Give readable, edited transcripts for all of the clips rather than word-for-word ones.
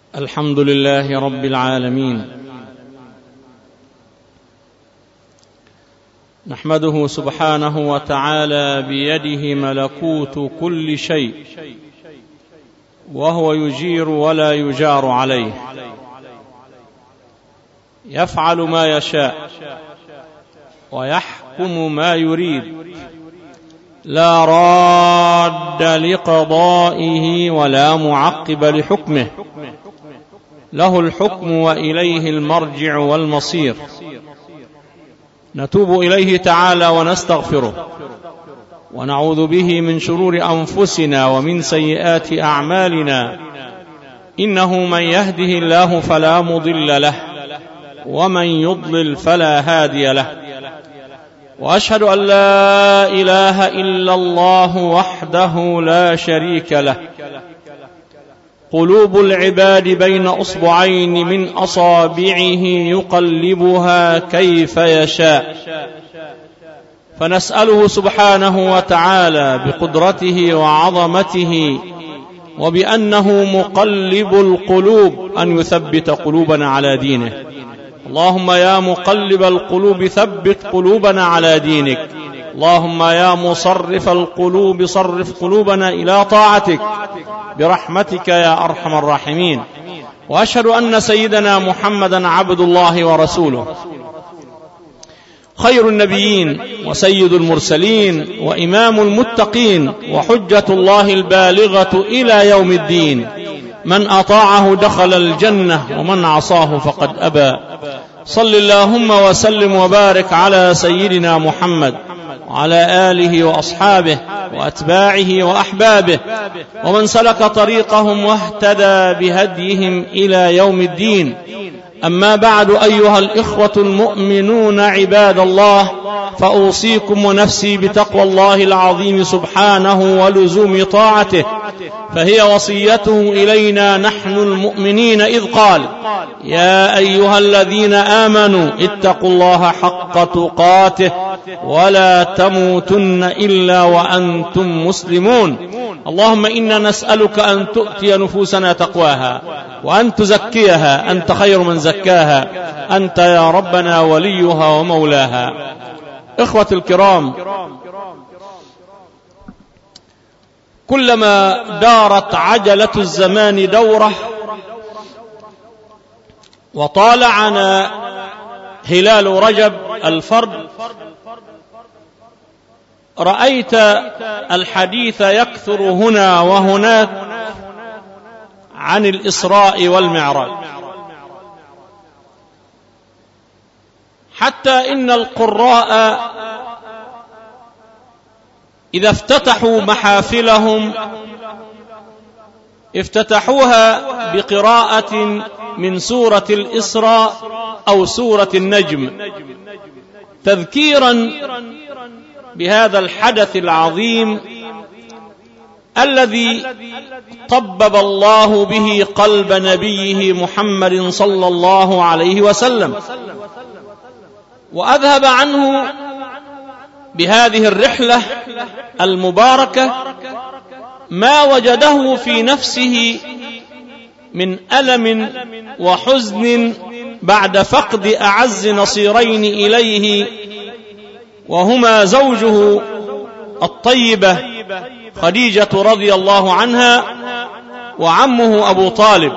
الحمد لله رب العالمين، نحمده سبحانه وتعالى بيده ملكوت كل شيء، وهو يجير ولا يجار عليه، يفعل ما يشاء ويحكم ما يريد، لا راد لقضائه ولا معقب لحكمه، له الحكم وإليه المرجع والمصير. نتوب إليه تعالى ونستغفره، ونعوذ به من شرور أنفسنا ومن سيئات أعمالنا، إنه من يهده الله فلا مضل له، ومن يضلل فلا هادي له، وأشهد أن لا إله إلا الله وحده لا شريك له، قلوب العباد بين أصبعين من أصابعه يقلبها كيف يشاء، فنسأله سبحانه وتعالى بقدرته وعظمته وبأنه مقلب القلوب أن يثبت قلوبنا على دينه. اللهم يا مقلب القلوب ثبت قلوبنا على دينك، اللهم يا مصرف القلوب صرف قلوبنا إلى طاعتك برحمتك يا أرحم الراحمين. وأشهد أن سيدنا محمدا عبد الله ورسوله، خير النبيين وسيد المرسلين وإمام المتقين وحجة الله البالغة إلى يوم الدين، من أطاعه دخل الجنة ومن عصاه فقد أبى. صل اللهم وسلم وبارك على سيدنا محمد وعلى آله وأصحابه وأتباعه وأحبابه ومن سلك طريقهم واهتدى بهديهم إلى يوم الدين. أما بعد، أيها الإخوة المؤمنون عباد الله، فأوصيكم ونفسي بتقوى الله العظيم سبحانه ولزوم طاعته، فهي وصيته إلينا نحن المؤمنين، إذ قال: يا أيها الذين آمنوا اتقوا الله حق تقاته ولا تموتن إلا وأنتم مسلمون. اللهم إنا نسألك أن تؤتي نفوسنا تقواها وأن تزكيها، أنت خير من زكاها، أنت يا ربنا وليها ومولاها. إخوة الكرام، كلما دارت عجلة الزمان دوره وطالعنا هلال رجب الفرد، رأيت الحديث يكثر هنا وهناك عن الإسراء والمعراج، حتى إن القراء إذا افتتحوا محافلهم افتتحوها بقراءة من سورة الإسراء أو سورة النجم، تذكيرا بهذا الحدث العظيم الذي طبب الله به قلب نبيه محمد صلى الله عليه وسلم، وأذهب عنه بهذه الرحلة المباركة ما وجده في نفسه من ألم وحزن بعد فقد أعز نصيرين إليه، وهما زوجه الطيبة خديجة رضي الله عنها وعمه أبو طالب.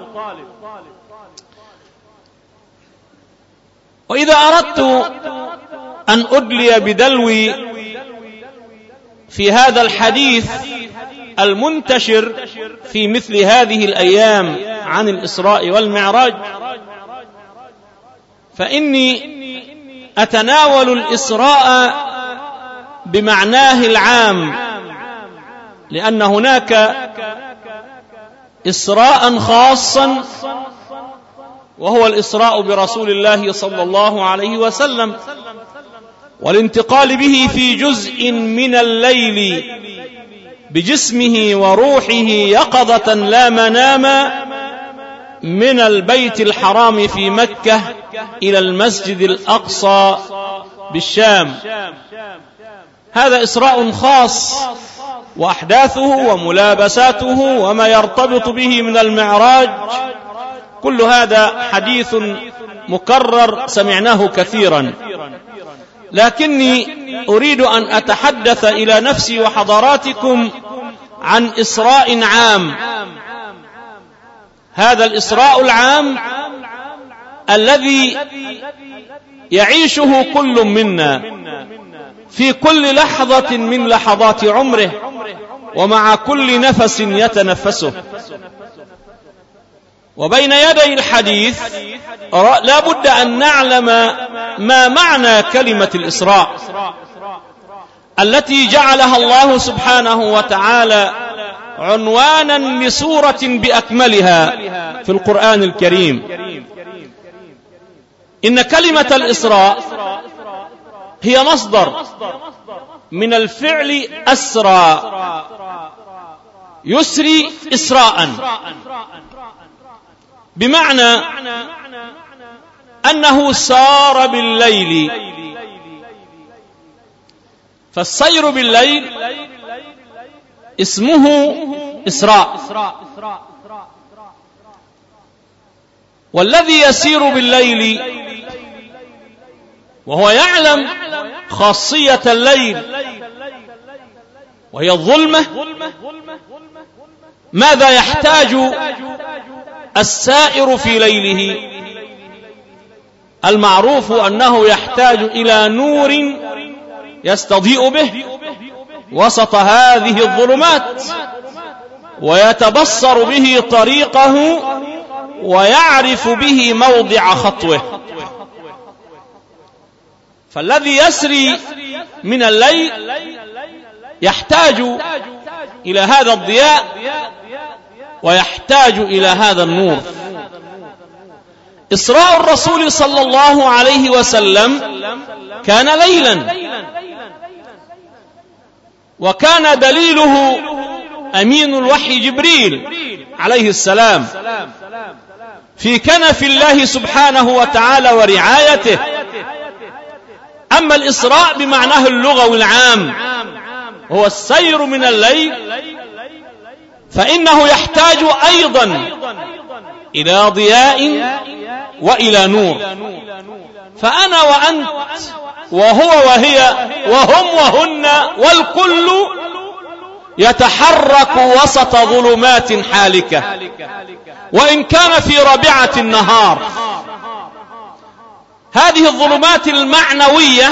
وإذا أردت أن أدلي بدلوي في هذا الحديث المنتشر في مثل هذه الأيام عن الإسراء والمعراج، فإني أتناول الإسراء بمعناه العام، لأن هناك إسراء خاصا وهو الإسراء برسول الله صلى الله عليه وسلم، والانتقال به في جزء من الليل بجسمه وروحه يقظة لا منام من البيت الحرام في مكة إلى المسجد الأقصى بالشام. هذا إسراء خاص، وأحداثه وملابساته وما يرتبط به من المعراج كل هذا حديث مكرر سمعناه كثيرا، لكني أريد أن أتحدث إلى نفسي وحضراتكم عن إسراء عام. هذا الإسراء العام الذي يعيشه كل منا في كل لحظة من لحظات عمره ومع كل نفس يتنفسه. وبين يدي الحديث لا بد أن نعلم ما معنى كلمة الإسراء التي جعلها الله سبحانه وتعالى عنوانا لسورة بأكملها في القرآن الكريم. إن كلمة الإسراء هي مصدر من الفعل أسرى، يسري إسراء، بمعنى أنه سار بالليل. فالسير بالليل اسمه إسراء، والذي يسير بالليل وهو يعلم خاصية الليل وهي الظلمة، ماذا يحتاج السائر في ليله؟ المعروف أنه يحتاج إلى نور يستضيء به وسط هذه الظلمات، ويتبصر به طريقه ويعرف به موضع خطوه. فالذي يسري من الليل يحتاج إلى هذا الضياء ويحتاج إلى هذا النور. إسراء الرسول صلى الله عليه وسلم كان ليلا، وكان دليله أمين الوحي جبريل عليه السلام في كنف الله سبحانه وتعالى ورعايته. أما الإسراء بمعناه اللغوي العام هو السير من الليل، فإنه يحتاج أيضا إلى ضياء وإلى نور. فأنا وأنت وهو وهي وهم وهن والكل يتحرك وسط ظلمات حالكة، وإن كان في ربيعة النهار. هذه الظلمات المعنوية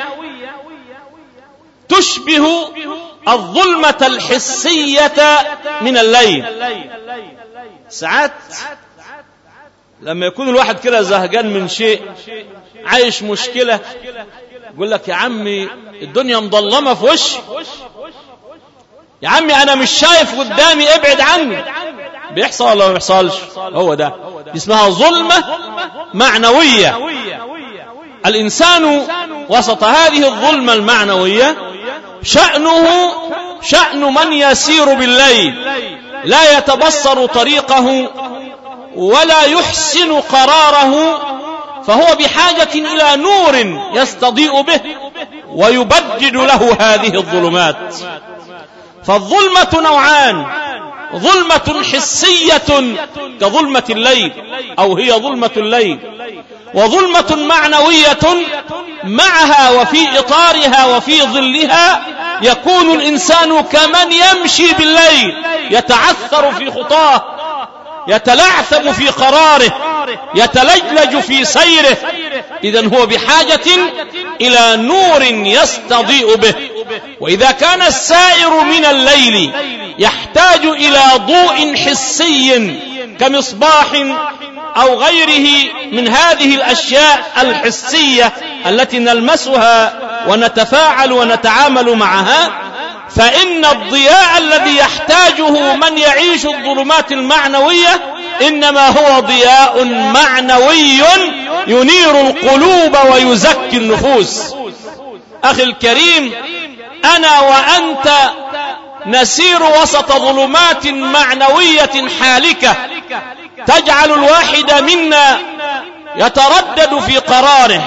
تشبه الظلمة الحسية من الليل. ساعات لما يكون الواحد كده زهقان من شيء، عايش مشكلة، يقول لك يا عمي الدنيا مظلمة في وشي، يا عمي أنا مش شايف قدامي، ابعد عني. بيحصل ولا ما بيحصلش؟ هو ده اسمها ظلمة معنوية. الإنسان وسط هذه الظلمة المعنوية شأنه شأن من يسير بالليل، لا يتبصر طريقه ولا يحسن قراره، فهو بحاجة إلى نور يستضيء به ويبدد له هذه الظلمات. فالظلمة نوعان: ظلمة حسية كظلمة الليل أو هي ظلمة الليل، وظلمة معنوية معها وفي إطارها وفي ظلها يكون الإنسان كمن يمشي بالليل، يتعثر في خطاه، يتلعثم في قراره، يتلجلج في سيره. إذن هو بحاجة إلى نور يستضيء به. وإذا كان السائر من الليل يحتاج إلى ضوء حسي كمصباح أو غيره من هذه الأشياء الحسية التي نلمسها ونتفاعل ونتعامل معها، فإن الضياء الذي يحتاجه من يعيش الظلمات المعنوية إنما هو ضياء معنوي ينير القلوب ويزكي النفوس. أخي الكريم، أنا وأنت نسير وسط ظلمات معنوية حالكة تجعل الواحد منا يتردد في قراره،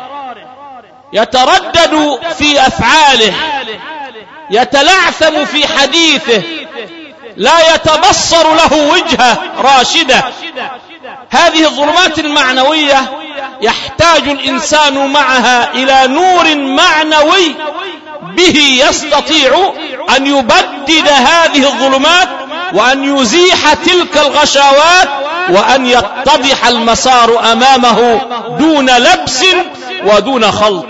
يتردد في أفعاله، يتلعثم في حديثه، لا يتبصر له وجهة راشدة. هذه الظلمات المعنوية يحتاج الإنسان معها إلى نور معنوي به يستطيع أن يبدد هذه الظلمات وأن يزيح تلك الغشاوات وأن يتضح المسار أمامه دون لبس ودون خلط.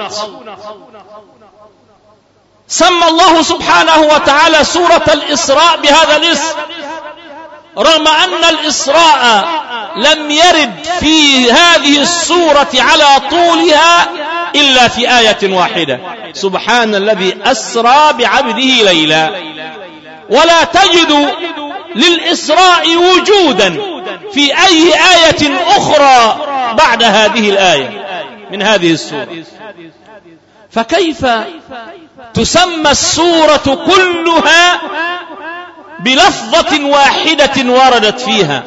سمى الله سبحانه وتعالى سورة الإسراء بهذا الاسم، رغم أن الإسراء لم يرد في هذه السورة على طولها إلا في آية واحدة: سبحان الذي أسرى بعبده ليلا. ولا تجد للإسراء وجودا في أي آية أخرى بعد هذه الآية من هذه السورة. فكيف تسمى السورة كلها بلفظة واحدة وردت فيها؟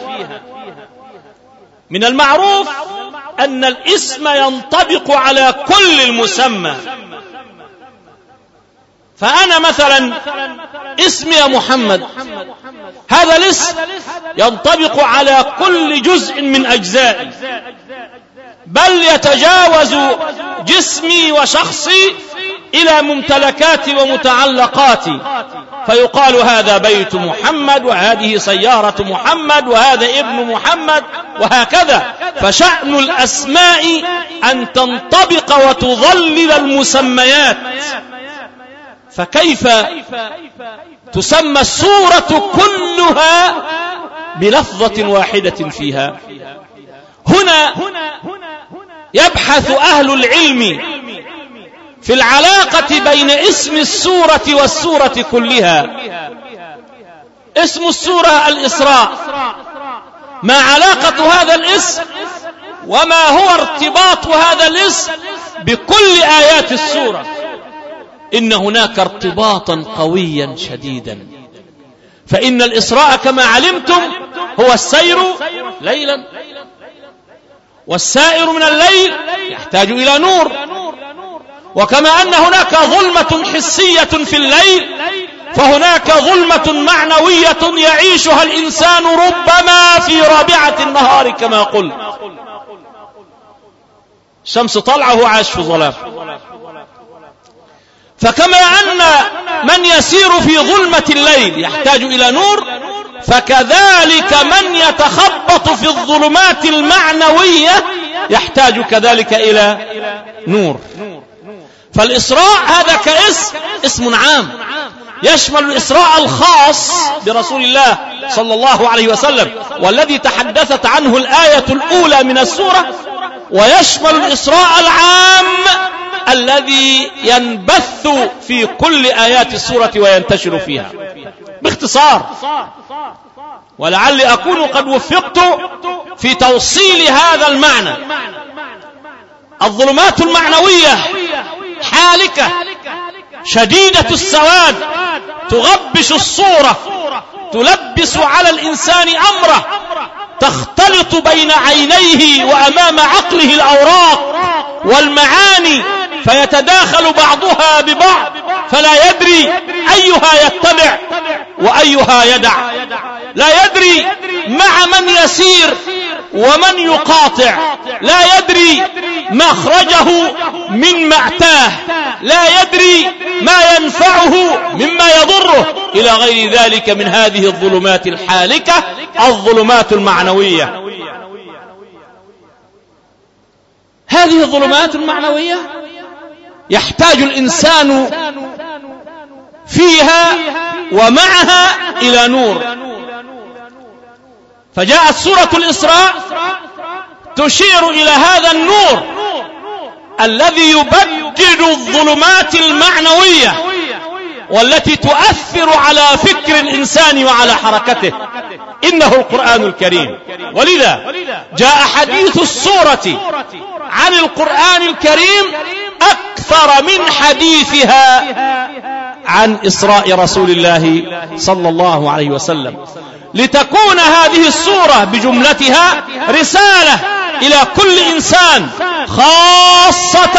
من المعروف أن الاسم ينطبق على كل المسمى. فأنا مثلا اسمي محمد، هذا الاسم ينطبق على كل جزء من أجزائي، بل يتجاوز جسمي وشخصي إلى ممتلكاتي ومتعلقاتي، فيقال هذا بيت محمد، وهذه سيارة محمد، وهذا ابن محمد، وهكذا. فشأن الأسماء أن تنطبق وتظلل المسميات. فكيف تسمى السورة كلها بلفظة واحدة فيها؟ هنا يبحث أهل العلم في العلاقة بين اسم السورة والسورة كلها. اسم السورة الإسراء، ما علاقة هذا الاسم وما هو ارتباط هذا الاسم بكل آيات السورة؟ إن هناك ارتباطا قويا شديدا. فإن الإسراء كما علمتم هو السير ليلا، والسائر من الليل يحتاج إلى نور. وكما أن هناك ظلمة حسية في الليل، فهناك ظلمة معنوية يعيشها الإنسان ربما في رابعة النهار كما قلت. الشمس طلعه وعاش في ظلام. فكما أن من يسير في ظلمة الليل يحتاج إلى نور، فكذلك من يتخبط في الظلمات المعنوية يحتاج كذلك إلى نور. فالإسراء هذا اسم عام يشمل الإسراء الخاص برسول الله صلى الله عليه وسلم، والذي تحدثت عنه الآية الأولى من السورة، ويشمل الإسراء العام الذي ينبث في كل آيات السورة وينتشر فيها. باختصار، ولعلي أكون قد وفقت في توصيل هذا المعنى، الظلمات المعنوية حالكة شديدة السواد، تغبش الصورة، تلبس على الإنسان أمره، تختلط بين عينيه وأمام عقله الأوراق والمعاني، فيتداخل بعضها ببعض، فلا يدري أيها يتبع وأيها يدع، لا يدري مع من يسير ومن يقاطع، لا يدري مخرجه من مأتاه، لا يدري ما ينفعه مما يضره، إلى غير ذلك من هذه الظلمات الحالكة، الظلمات المعنوية. هذه الظلمات المعنوية يحتاج الإنسان فيها ومعها إلى نور. فجاءت سورة الإسراء تشير إلى هذا النور الذي يبدد الظلمات المعنوية والتي تؤثر على فكر الإنسان وعلى حركته، إنه القرآن الكريم. ولذا جاء حديث السورة عن القرآن الكريم أكثر من حديثها عن إسراء رسول الله صلى الله عليه وسلم، لتكون هذه السورة بجملتها رسالة إلى كل إنسان، خاصة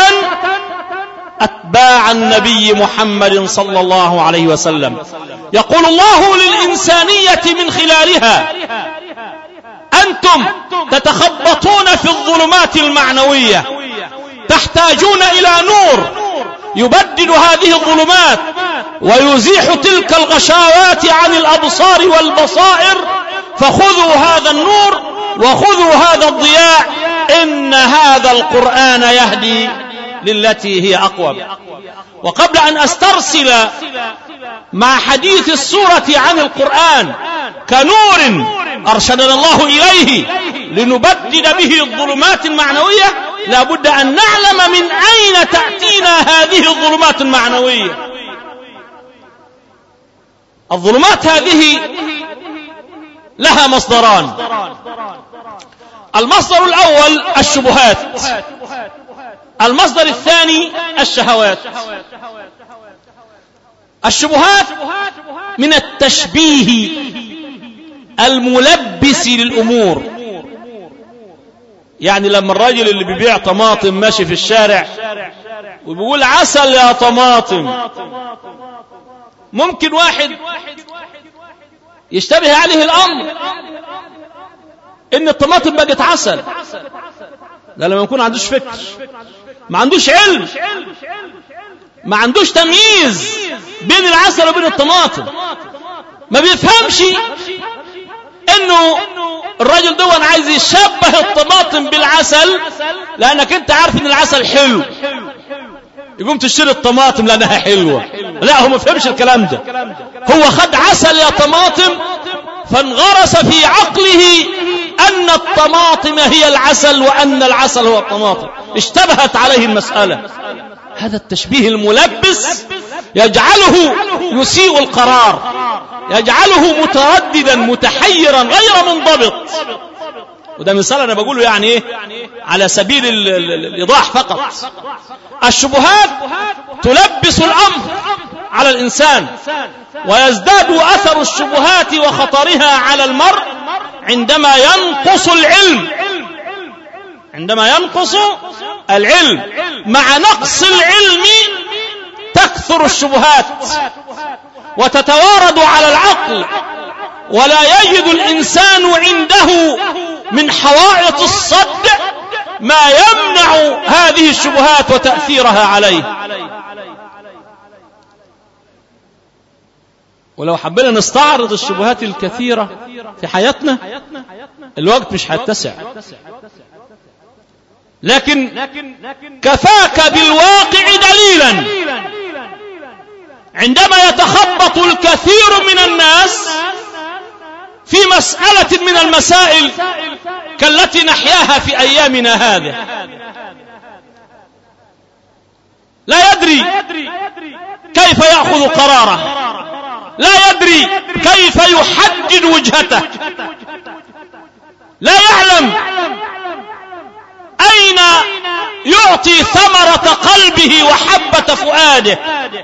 أتباع النبي محمد صلى الله عليه وسلم. يقول الله للإنسانية من خلالها: أنتم تتخبطون في الظلمات المعنوية، تحتاجون إلى نور يبدد هذه الظلمات ويزيح تلك الغشاوات عن الأبصار والبصائر. فخذوا هذا النور وخذوا هذا الضياء، إن هذا القرآن يهدي للتي هي أقوم. وقبل أن أسترسل مع حديث السورة عن القرآن كنور أرشدنا الله إليه لنبدد به الظلمات المعنوية، لا بد أن نعلم من أين تأتينا هذه الظلمات المعنوية. الظلمات هذه لها مصدران. المصدر الأول الشبهات، المصدر الثاني الشهوات. الشبهات من التشبيه الملبس للأمور. يعني لما الراجل اللي بيبيع طماطم ماشي في الشارع وبيقول عسل يا طماطم، ممكن واحد يشتبه عليه الأمر إن الطماطم بقت عسل، لا لما يكون عندوش فكر، ما عندوش علم، ما عندوش تمييز بين العسل وبين الطماطم، ما بيفهمش انه الراجل ده عايز يشبه الطماطم بالعسل، لانك انت عارف ان العسل حلو يقوم تشتري الطماطم لانها حلوة. لا، هو ما فهمش الكلام ده. هو خد عسل يا طماطم فانغرس في عقله ان الطماطم هي العسل وان العسل هو الطماطم، اشتبهت عليه المسألة. هذا التشبيه الملبس يجعله يسيء القرار، يجعله مترددا متحيرا غير منضبط. وده مثال أنا بقوله يعني إيه على سبيل الإيضاح فقط. الشبهات تلبس الأمر على الإنسان، ويزداد أثر الشبهات وخطرها على المرء عندما ينقص العلم. عندما ينقص العلم، مع نقص العلم تكثر الشبهات وتتوارد على العقل، ولا يجد الإنسان عنده من حوائط الصد ما يمنع هذه الشبهات وتأثيرها عليه. ولو حبينا نستعرض الشبهات الكثيرة في حياتنا الوقت مش هيتسع، لكن كفاك بالواقع دليلا. عندما يتخبط الكثير من الناس في مسألة من المسائل كالتي نحياها في أيامنا هذه، لا يدري كيف يأخذ قراره، لا يدري كيف يحدد وجهته، لا يعلم أين يعطي ثمرة قلبه وحبة فؤاده.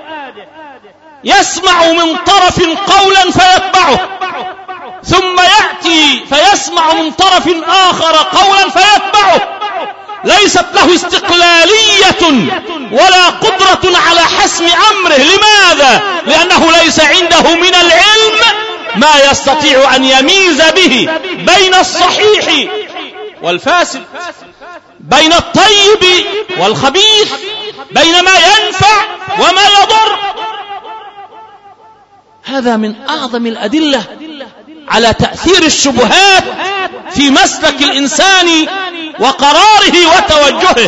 يسمع من طرف قولا فيتبعه، ثم يأتي فيسمع من طرف آخر قولا فيتبعه. ليست له استقلالية ولا قدرة على حسم أمره. لماذا؟ لأنه ليس عنده من العلم ما يستطيع أن يميز به بين الصحيح والفاسد، بين الطيب والخبيث، بين ما ينفع وما يضر. هذا من أعظم الأدلة على تأثير الشبهات في مسلك الإنسان وقراره وتوجهه.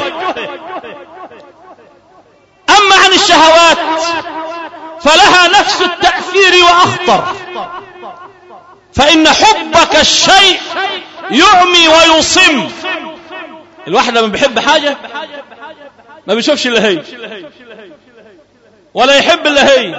أما عن الشهوات فلها نفس التأثير وأخطر، فإن حبك الشيء يعمي ويصم. الواحد لما بيحب حاجة ما بيشوفش إلا هي، ولا يحب إلا هي.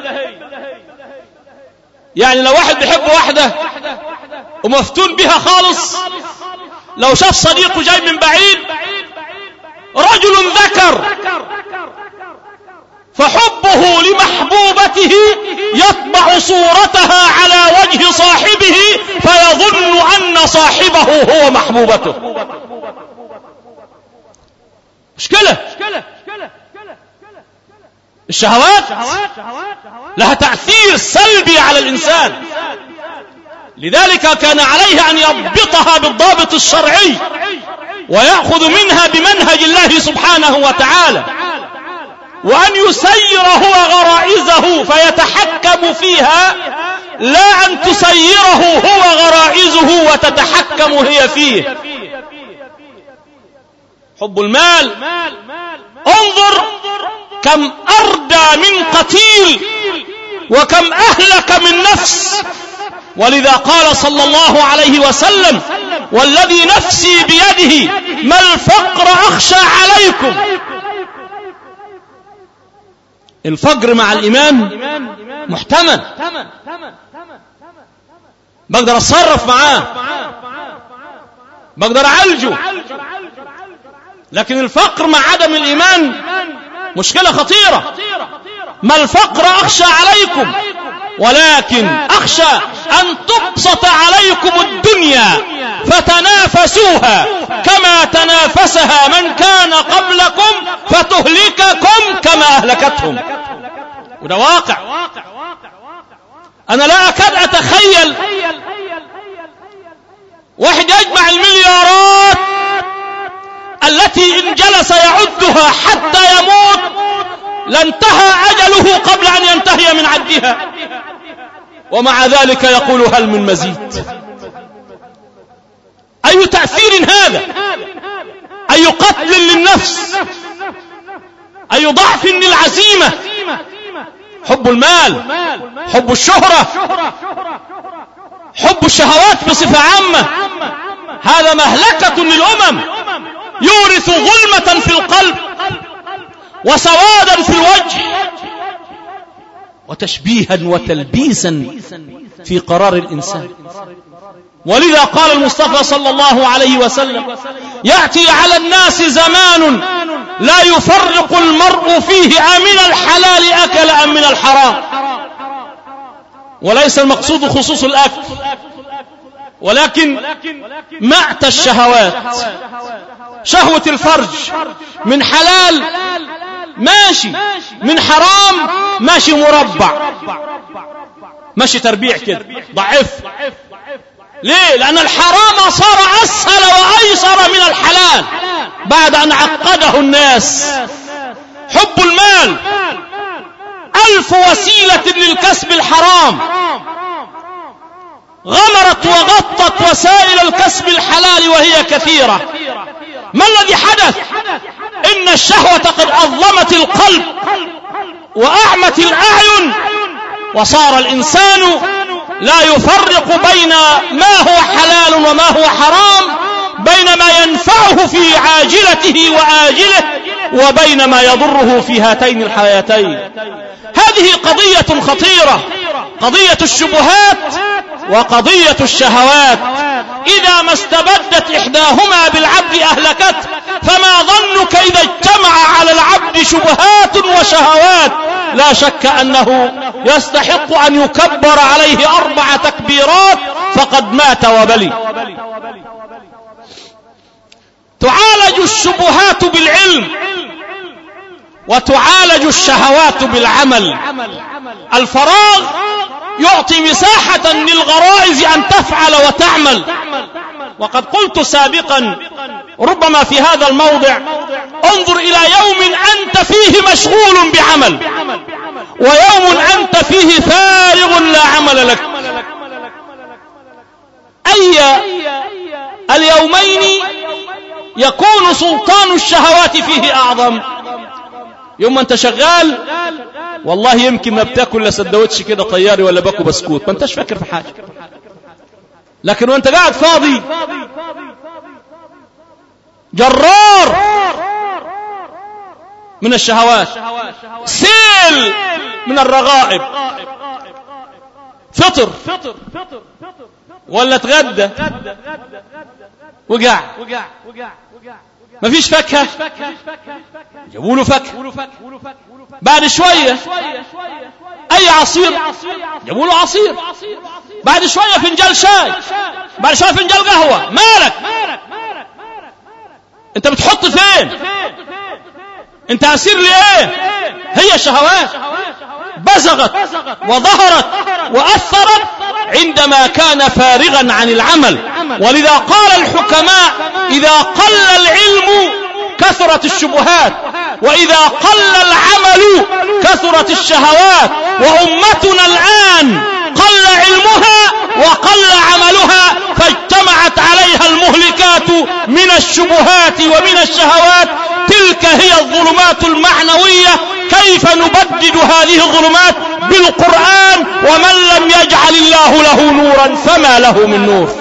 يعني لو واحد بيحب واحدة ومفتون بها خالص، لو شاف صديقه جاي من بعيد رجل ذكر فحبه لمحبوبته يطبع صورتها على وجه صاحبه فيظن أن صاحبه هو محبوبته. مشكلة. الشهوات لها تأثير سلبي على الإنسان. لذلك كان عليه أن يضبطها بالضابط الشرعي ويأخذ منها بمنهج الله سبحانه وتعالى، وأن يسير هو غرائزه فيتحكم فيها، لا أن تسيره هو غرائزه وتتحكم هي فيه. حب المال، انظر كم أردى من قتيل وكم أهلك من نفس. ولذا قال صلى الله عليه وسلم: والذي نفسي بيده ما الفقر أخشى عليكم. الفقر مع الإيمان محتمل، بقدر أتصرف معاه، بقدر أعالجه. لكن الفقر مع عدم الإيمان مشكلة خطيرة. ما الفقر أخشى عليكم ولكن أخشى أن تبسط عليكم الدنيا فتنافسوها كما تنافسها من كان قبلكم فتهلككم كما أهلكتهم. وده واقع. أنا لا أكاد أتخيل واحد يجمع المليارات التي إن جلس يعدها حتى يموت لانتهى أجله قبل أن ينتهي من عدها، ومع ذلك يقول: هل من مزيد؟ أي تأثير هذا؟ أي قتل للنفس؟ أي ضعف للعزيمة؟ حب المال، حب الشهرة، حب الشهوات بصفة عامة، هذا مهلكة للأمم، يورث ظلمة في القلب وسوادا في الوجه وتشبيها وتلبيسا في قرار الإنسان. ولذا قال المصطفى صلى الله عليه وسلم: يأتي على الناس زمان لا يفرق المرء فيه أمن الحلال أكل أم من الحرام. وليس المقصود خصوص الأكل، ولكن مأت الشهوات، شهوة الفرج، من حلال ماشي، من حرام ماشي مربع، ماشي تربيع كده ضعف. ليه؟ لأن الحرام صار أسهل وأيسر من الحلال بعد أن عقده الناس. حب المال، 1000 وسيلة للكسب الحرام غمرت وغطت وسائل الكسب الحلال وهي كثيرة. ما الذي حدث؟ إن الشهوة قد أظلمت القلب وأعمت الأعين، وصار الإنسان لا يفرق بين ما هو حلال وما هو حرام، بين ما ينفعه في عاجلته وآجله وبين ما يضره في هاتين الحياتين. هذه قضية خطيرة، قضية الشبهات وقضية الشهوات. إذا ما استبدت إحداهما بالعبد أهلكته، فما ظنك إذا اجتمع على العبد شبهات وشهوات؟ لا شك أنه يستحق أن يكبر عليه 4 تكبيرات فقد مات وبلي. تعالج الشبهات بالعلم وتعالج الشهوات بالعمل. الفراغ يعطي مساحة للغرائز أن تفعل وتعمل. وقد قلت سابقا ربما في هذا الموضع: انظر إلى يوم أنت فيه مشغول بعمل ويوم أنت فيه فارغ لا عمل لك. أي اليومين يكون سلطان الشهوات فيه أعظم؟ يوم أنت شغال والله يمكن ما بتاكل لا سندوتش كده طياري ولا باكو بسكوت، ما انتش فاكر في حاجة. لكن وانت قاعد فاضي جرار من الشهوات، سيل من الرغائب، فطر ولا تغدى وقع ما فيش فاكهة، جابوا له فاكهة. بعد شوية أي عصير، جابوا له عصير. بعد شوية فنجال شاي، بعد شوية فنجال قهوة. مالك؟ أنت بتحط فين؟ أنت أسير لإيه؟ هي شهوات. بزغت وظهرت وأثرت عندما كان فارغا عن العمل. ولذا قال الحكماء: إذا قل العلم كثرت الشبهات، وإذا قل العمل كثرت الشهوات. وأمتنا الآن قل علمها وقل عملها، فاجتمعت عليها المهلكات من الشبهات ومن الشهوات. تلك هي الظلمات المعنوية. كيف نبدد هذه الظلمات؟ بالقرآن. ومن لم يجعل الله له نورا فما له من نور.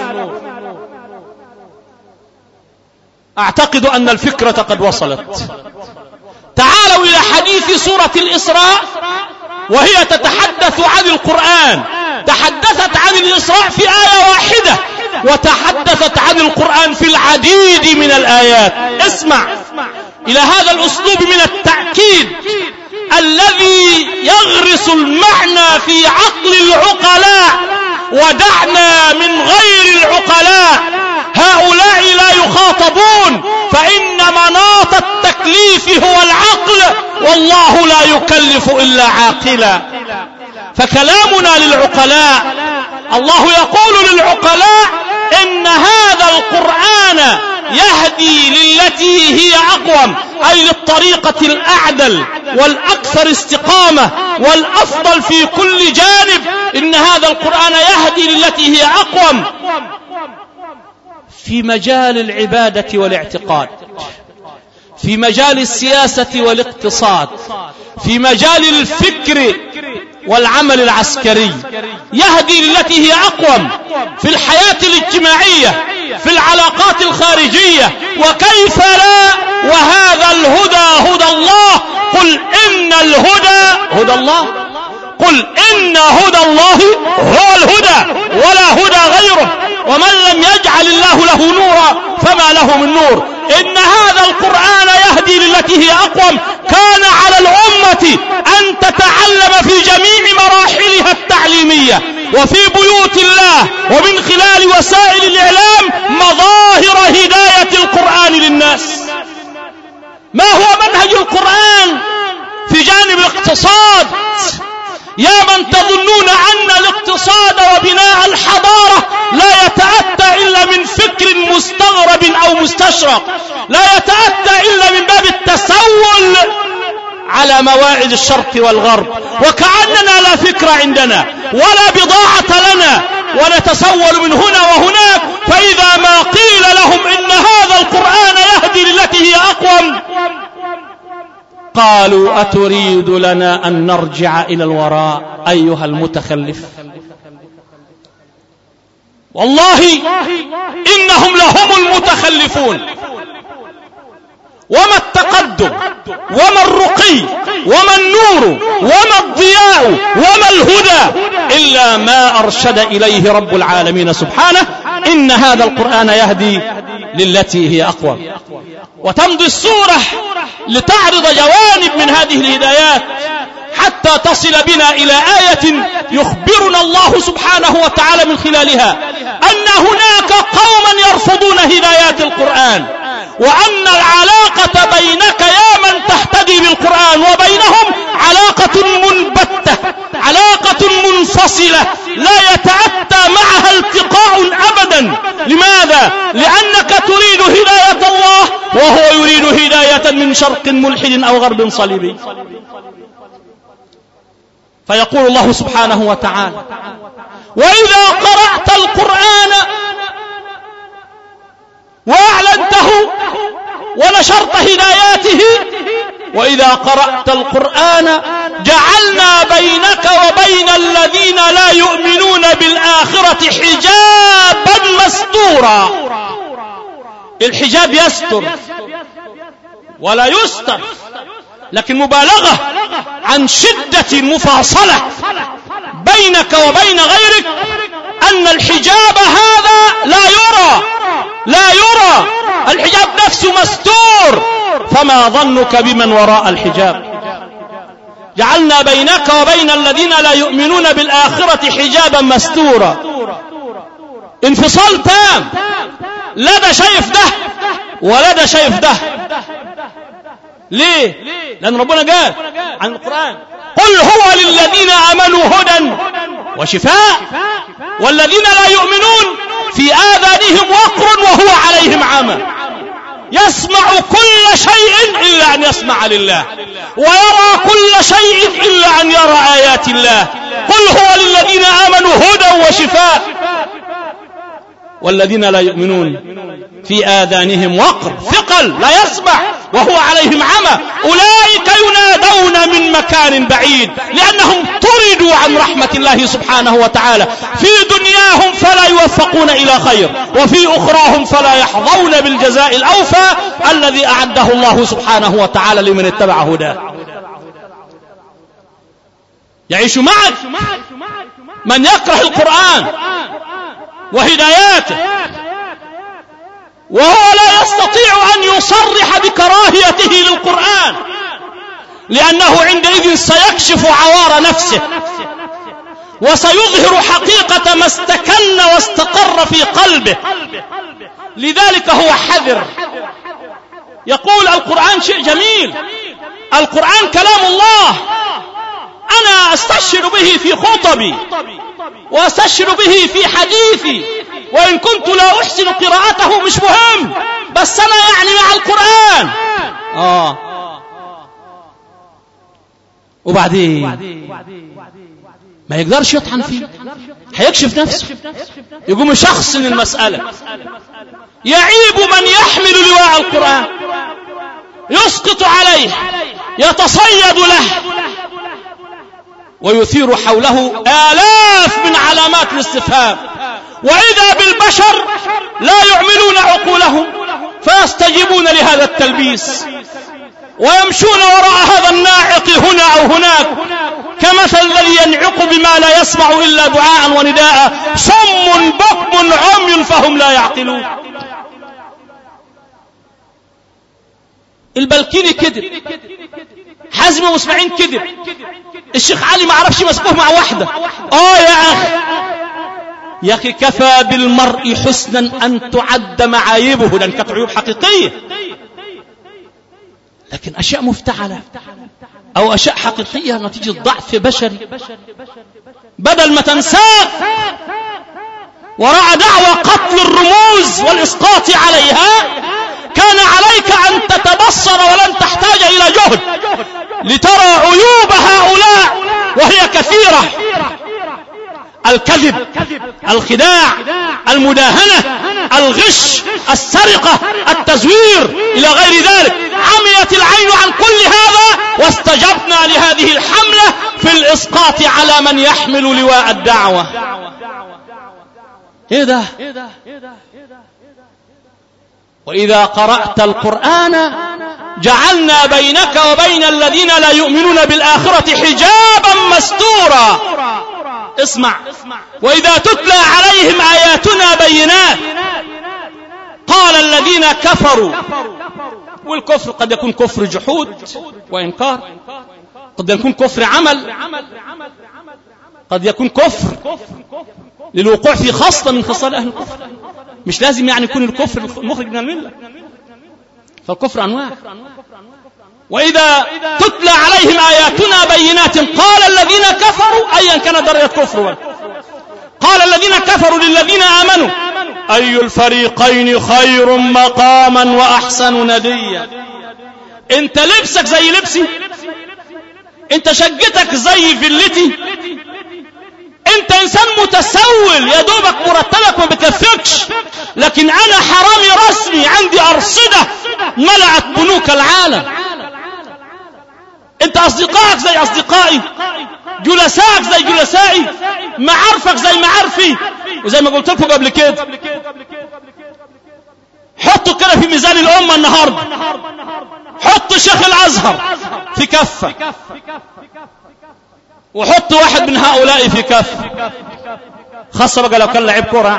أعتقد أن الفكرة قد وصلت. تعالوا إلى حديث سورة الإسراء وهي تتحدث عن القرآن. تحدثت عن الإسراء في آية واحدة، وتحدثت عن القرآن في العديد من الآيات. اسمع إلى هذا الأسلوب من التأكيد الذي يغرس المعنى في عقل العقلاء. ودعنا من غير العقلاء، هؤلاء لا يخاطبون، فإن مناط التكليف هو العقل، والله لا يكلف إلا عاقلا. فكلامنا للعقلاء. الله يقول للعقلاء إن هذا القرآن يهدي للتي هي أقوم، أي للطريقة الأعدل والأكثر استقامة والأفضل في كل جانب. إن هذا القرآن يهدي للتي هي أقوم في مجال العبادة والاعتقاد، في مجال السياسة والاقتصاد، في مجال الفكر والعمل العسكري. يهدي للتي هي أقوم في الحياة الاجتماعية، في العلاقات الخارجية. وكيف لا وهذا الهدى هدى الله. قل إن الهدى هدى الله. قل إن هدى الله هو الهدى ولا هدى غيره. ومن لم يجعل الله له نورا فما له من نور. إن هذا القرآن يهدي للتي هي أقوم. كان على الأمة أن تتعلم في جميع مراحلها التعليمية وفي بيوت الله ومن خلال وسائل الإعلام مظاهر هداية القرآن للناس. ما هو منهج القرآن في جانب الاقتصاد؟ يا من تظنون أن الاقتصاد وبناء الحضارة لا يتأتى إلا من فكر مستغرب أو مستشرق، لا يتأتى إلا من باب التسول على مواعيد الشرق والغرب، وكأننا لا فكر عندنا ولا بضاعة لنا، ونتسول من هنا وهناك. فإذا ما قيل لهم إن هذا القرآن يهدي للتي هي أقوم قالوا أتريد لنا أن نرجع إلى الوراء أيها المتخلف. والله إنهم لهم المتخلفون. وما التقدم وما الرقي وما النور وما الضياء وما الهدى إلا ما أرشد إليه رب العالمين سبحانه. إن هذا القرآن يهدي للتي هي أقوم. وتمضي السورة لتعرض جوانب من هذه الهدايات حتى تصل بنا إلى آية يخبرنا الله سبحانه وتعالى من خلالها أن هناك قوما يرفضون هدايات القرآن، وأن العلاقة بينك يا من تهتدي بالقرآن وبينهم علاقة منبتة، علاقة منفصلة لا يتأتى معها التقاء أبدا. لماذا؟ لأنك تريد هداية الله وهو يريد هداية من شرق ملحد أو غرب صليبي. فيقول الله سبحانه وتعالى: وإذا قرأت القرآن وأعلنته ونشرت هداياته، وإذا قرأت القرآن جعلنا بينك وبين الذين لا يؤمنون بالآخرة حجابا مستورا. الحجاب يستر ولا يستر، لكن مبالغة عن شدة المفاصلة بينك وبين غيرك أن الحجاب هذا لا يرى الحجاب نفسه مستور، فما ظنك بمن وراء الحجاب؟ جعلنا بينك وبين الذين لا يؤمنون بالآخرة حجابا مستورا. انفصال تام، لا ده شايف ده ولا ده شايف ده. ليه؟ لأن ربنا قال عن القرآن: قل هو للذين آمنوا هدى وشفاء والذين لا يؤمنون في آذانهم وقر وهو عليهم عمى يسمع كل شيء إلا أن يسمع لله ويرى كل شيء إلا أن يرى آيات الله. قل هو للذين آمنوا هدى وشفاء والذين لا يؤمنون في آذانهم وقر ثقل لا يسمع وهو عليهم عمى أولئك ينادون من مكان بعيد لأنهم طردوا عن رحمة الله سبحانه وتعالى في دنياهم فلا يوفقون إلى خير وفي أخراهم فلا يحظون بالجزاء الأوفى الذي أعده الله سبحانه وتعالى لمن اتبع هداه. يعيش معك من يكره القرآن وهداياته وهو لا يستطيع أن يصرح بكراهيته للقرآن لأنه عندئذ سيكشف عوار نفسه وسيظهر حقيقة ما استكن واستقر في قلبه. لذلك هو حذر يقول القرآن شيء جميل، القرآن كلام الله، أنا أستشهر به في خطبي وأستشهر به في حديثي وإن كنت لا أحسن قراءته مش مهم بس أنا يعني مع القرآن. وبعدين ما يقدرش يطحن فيه، هيكشف نفسه، يقوم يشخص من المسألة. يعيب من يحمل لواء القرآن، يسقط عليه، يتصيد له، ويثير حوله آلاف من علامات الاستفهام، وإذا بالبشر لا يعملون عقولهم فيستجيبون لهذا التلبيس ويمشون وراء هذا الناعق هنا أو هناك كمثل الذي ينعق بما لا يسمع إلا دعاء ونداء، صم بكم عمي فهم لا يعقلون. البلكيني كذب، حازم واسماعيل كذب، الشيخ علي ما عرفش مسكوه مع واحدة. يا أخي كفى بالمرء حسنا أن تعد معايبه، لأن كانت عيوب حقيقية، لكن أشياء مفتعلة أو أشياء حقيقية نتيجة ضعف بشري، بدل ما تنساق وراء دعوى قتل الرموز والإسقاط عليها كان عليك أن تتبصر ولن تحتاج إلى جهد لترى عيوب هؤلاء وهي كثيرة: الكذب، الخداع، المداهنة، الغش، السرقة، التزوير إلى غير ذلك. عميت العين عن كل هذا واستجبنا لهذه الحملة في الإسقاط على من يحمل لواء الدعوة. إيه ده؟ وإذا قرأت القرآن جعلنا بينك وبين الذين لا يؤمنون بالآخرة حجابا مستورا. اسمع: وإذا تتلى عليهم آياتنا بينات قال الذين كفروا، والكفر قد يكون كفر جحود وإنكار، قد يكون كفر عمل، قد يكون كفر للوقوع في خصلة من خصال أهل الكفر، مش لازم يعني يكون الكفر مخرج من الملة، فالكفر أنواع. وإذا تتلى عليهم آياتنا بينات قال الذين كفروا، أيا كان درجة كفر، قال الذين كفروا للذين آمنوا أي الفريقين خير مقاما وأحسن نديا. انت لبسك زي لبسي، انت شقتك زي فيلتي، انت انسان متسول يا دوبك مرتبك ما بتكفكش، لكن انا حرامي رسمي عندي أرصدة ملأت بنوك العالم. انت اصدقائك زي اصدقائي، جلسائك زي جلسائي، معارفك زي معارفي. وزي ما قلت لكم قبل كده، حطوا كده في ميزان الامه النهارده، حطوا شيخ الازهر في كفه وحطوا واحد من هؤلاء في كفه، خاصه بقى لو كان لعيب كوره.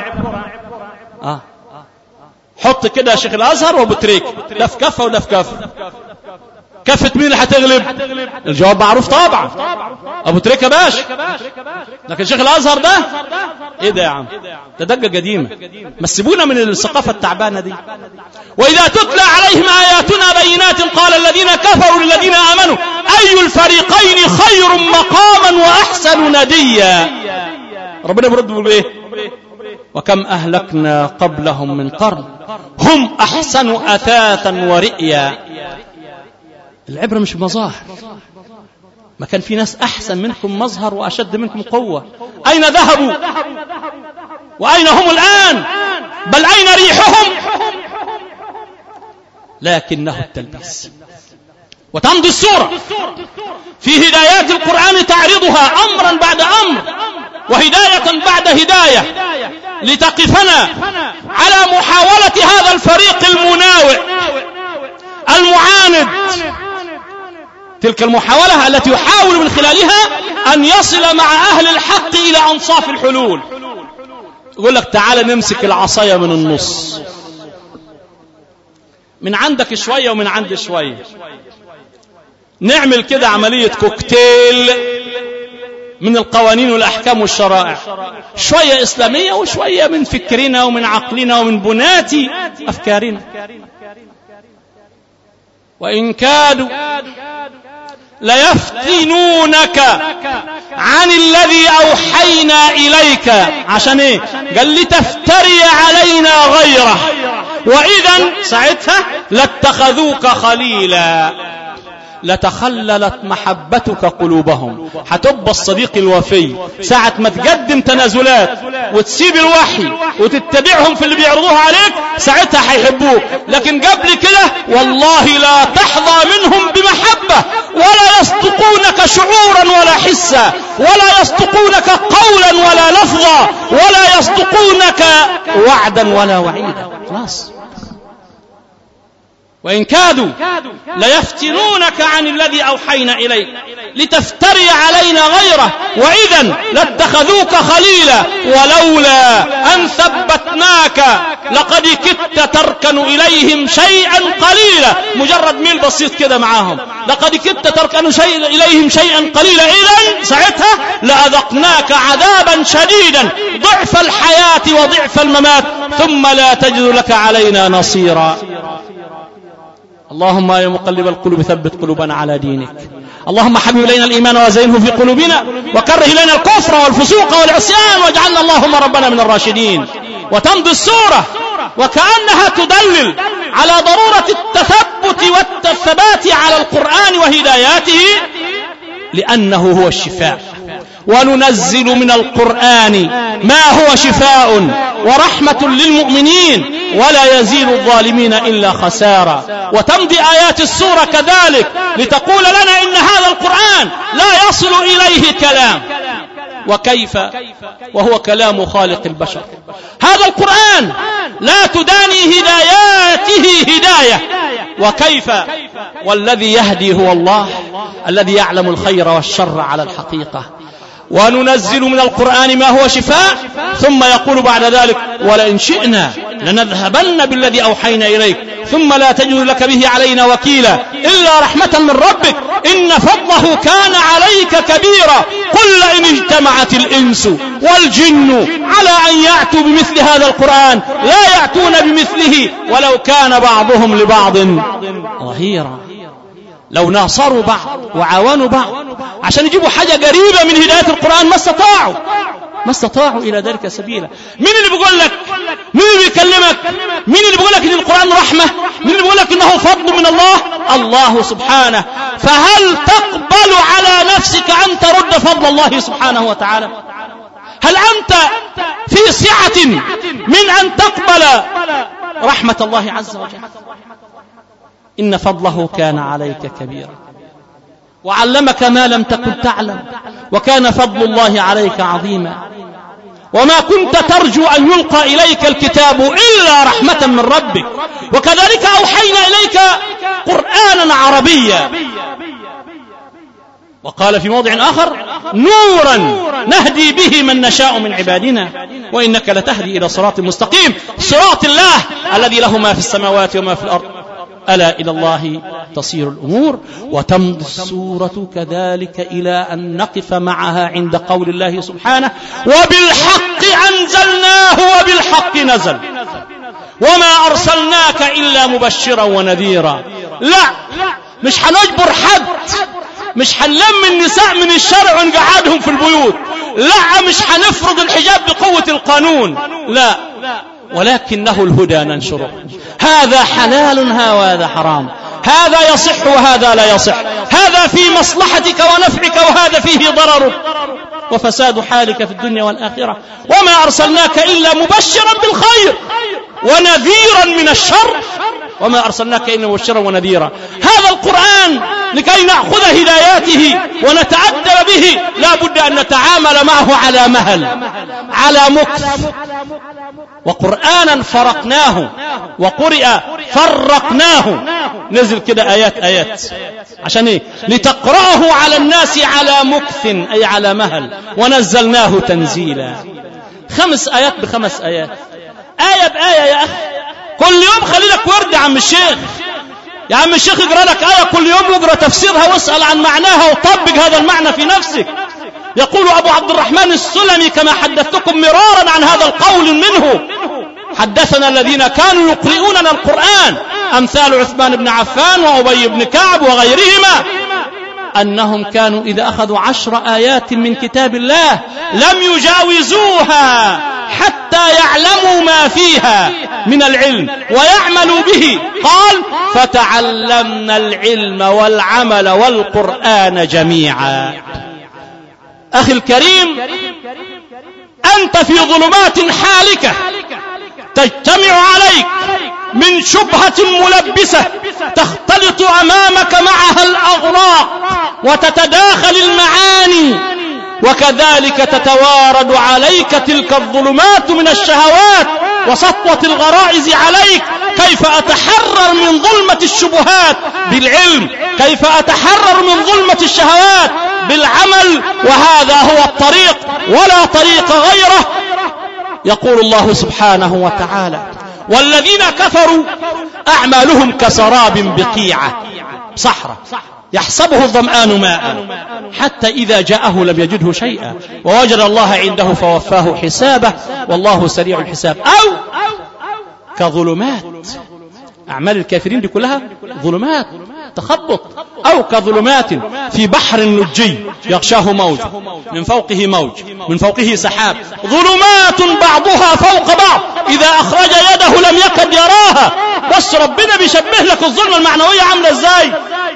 حط كده شيخ الازهر وابو تريك، ده في كفه وده في كفه. كفة مين اللي هتغلب؟ الجواب معروف طبعا، ابو تريكة باشا. لكن شيخ الازهر ده ايه ده يا عم؟ ده دجة قديمة. ما تسيبونا من الثقافة التعبانة دي. واذا تتلى عليهم اياتنا بينات قال الذين كفروا للذين امنوا اي الفريقين خير مقاما واحسن نديا. ربنا بيرد بيقول ايه؟ وكم اهلكنا قبلهم من قرن هم احسن اثاثا ورئيا. العبرة مش بمظاهر. ما كان في ناس أحسن منكم مظهر وأشد منكم قوة. أين ذهبوا؟ وأين هم الآن؟ بل أين ريحهم؟ لكنه التلبيس. وتمضي السورة في هدايات القرآن تعرضها أمرا بعد أمر وهداية بعد هداية لتقفنا على محاولة هذا الفريق المناوئ المعاند، تلك المحاولة التي يحاول من خلالها أن يصل مع أهل الحق إلى أنصاف الحلول. يقول لك تعال نمسك العصاية من النص، من عندك شوية ومن عندي شوية، نعمل كده عملية كوكتيل من القوانين والأحكام والشرائع، شوية إسلامية وشوية من فكرنا ومن عقلنا ومن بنات أفكارنا. وإن كادوا ليفتنونك عن الذي أوحينا إليك. عشان إيه؟ قال لتفتري علينا غيره وإذا ساعتها لاتخذوك خليلا، لتخللت محبتك قلوبهم. هتبقى الصديق الوفي ساعة ما تقدم تنازلات وتسيب الوحي وتتبعهم في اللي بيعرضوها عليك، ساعتها هيحبوك. لكن قبل كده والله لا تحظى منهم بمحبة، ولا يصدقونك شعورا ولا حسا، ولا يصدقونك قولا ولا لفظا، ولا يصدقونك وعدا ولا وعيدا. خلاص. وإن كادوا ليفتنونك عن الذي أوحينا إليك لتفتري علينا غيره وإذا لاتخذوك خليلا ولولا أن ثبتناك لقد كدت تركن إليهم شيئا قليلا. مجرد ميل بسيط كده معاهم، لقد كدت تركن إليهم شيئا قليلا، إذن ساعتها لأذقناك عذابا شديدا ضعف الحياة وضعف الممات ثم لا تجد لك علينا نصيرا. اللهم يا مقلب القلوب ثبت قلوبنا على دينك. اللهم حبب إلينا الإيمان وزينه في قلوبنا وكره إلينا الكفر والفسوق والعصيان واجعلنا اللهم ربنا من الراشدين. وتمضي السورة وكأنها تدلل على ضرورة التثبت والثبات على القرآن وهداياته لأنه هو الشفاء. وننزل من القرآن ما هو شفاء ورحمة للمؤمنين ولا يزيد الظالمين إلا خسارا. وتمضي آيات السورة كذلك لتقول لنا إن هذا القرآن لا يصل إليه كلام، وكيف وهو كلام خالق البشر. هذا القرآن لا تداني هداياته هداية، وكيف والذي يهدي هو الله الذي يعلم الخير والشر على الحقيقة. وننزل من القرآن ما هو شفاء ثم يقول بعد ذلك ولئن شئنا لنذهبن بالذي أوحينا إليك ثم لا تجد لك به علينا وكيلا إلا رحمة من ربك إن فضله كان عليك كبيرا. قل لئن اجتمعت الإنس والجن على أن يأتوا بمثل هذا القرآن لا يأتون بمثله ولو كان بعضهم لبعض ظهيرا. لو ناصروا بعض وعاونوا بعض عشان يجيبوا حاجة قريبة من هداية القرآن ما استطاعوا إلى ذلك سبيلا. مين اللي بيقول لك؟ مين اللي بيكلمك؟ مين اللي بيقول لك إن القرآن رحمة؟ مين اللي بيقول لك إنه فضل من الله؟ الله سبحانه. فهل تقبل على نفسك أن ترد فضل الله سبحانه وتعالى؟ هل أنت في سعة من أن تقبل رحمة الله عز وجل؟ إن فضله كان عليك كبيرا وعلمك ما لم تكن تعلم وكان فضل الله عليك عظيما. وما كنت ترجو أن يلقى إليك الكتاب إلا رحمة من ربك وكذلك أوحينا إليك قرآنا عربيا. وقال في موضع آخر نورا نهدي به من نشاء من عبادنا وإنك لتهدي إلى صراط مستقيم. صراط الله الذي له ما في السماوات وما في الأرض ألا إلى الله تصير الأمور. وتمضي السورة كذلك إلى أن نقف معها عند قول الله سبحانه: وبالحق أنزلناه وبالحق نزل وما أرسلناك إلا مبشرا ونذيرا. لا، مش هنجبر حد، مش هنلم النساء من الشارع ونقعدهم في البيوت، لا، مش هنفرض الحجاب بقوة القانون، لا، ولكنه الهدى ننشره. هذا حلال وهذا حرام، هذا يصح وهذا لا يصح، هذا في مصلحتك ونفعك وهذا فيه ضررك وفساد حالك في الدنيا والآخرة. وما أرسلناك إلا مبشرا بالخير ونذيرا من الشر، وما أرسلناك إلا مبشرا ونذيرا. هذا القرآن لكي نأخذ هداياته ونتأدب به لا بد أن نتعامل معه على مهل، على مكث. وقرآنا فرقناه، وقرئ فرقناه، نزل كده آيات عشان إيه؟ لتقرأه على الناس على مكث، أي على مهل. ونزلناه تنزيلا. 5 آيات ب5 آيات، آية بآية يا أخي. كل يوم خلي لك ورد يا عم الشيخ، يا عم الشيخ اقرأ لك آية كل يوم، اقرأ تفسيرها واسأل عن معناها وطبق هذا المعنى في نفسك. يقول أبو عبد الرحمن السلمي كما حدثتكم مرارا عن هذا القول منه: حدثنا الذين كانوا يقرؤوننا القرآن أمثال عثمان بن عفان وأبي بن كعب وغيرهما، أنهم كانوا إذا أخذوا 10 آيات من كتاب الله لم يجاوزوها حتى يعلموا ما فيها من العلم ويعملوا به. قال: فتعلمنا العلم والعمل والقرآن جميعا. أخي الكريم، أنت في ظلمات حالكة تجتمع عليك من شبهة ملبسة تختلط أمامك معها الأغراق وتتداخل المعاني، وكذلك تتوارد عليك تلك الظلمات من الشهوات وسطوة الغرائز عليك. كيف أتحرر من ظلمة الشبهات؟ بالعلم. كيف أتحرر من ظلمة الشهوات؟ بالعمل. وهذا هو الطريق ولا طريق غيره. يقول الله سبحانه وتعالى: والذين كفروا أعمالهم كسراب بقيعة، صحراء، يحسبه الظمآن ماء حتى إذا جاءه لم يجده شيئا ووجد الله عنده فوفاه حسابه والله سريع الحساب. أو كظلمات، أعمال الكافرين دي كلها ظلمات تخبط. أو كظلمات في بحر لجي يغشاه موج من فوقه موج من فوقه سحاب، ظلمات بعضها فوق بعض إذا أخرج يده لم يكد يراها. بس ربنا بيشبه لك الظلمة المعنوية عاملة ازاي؟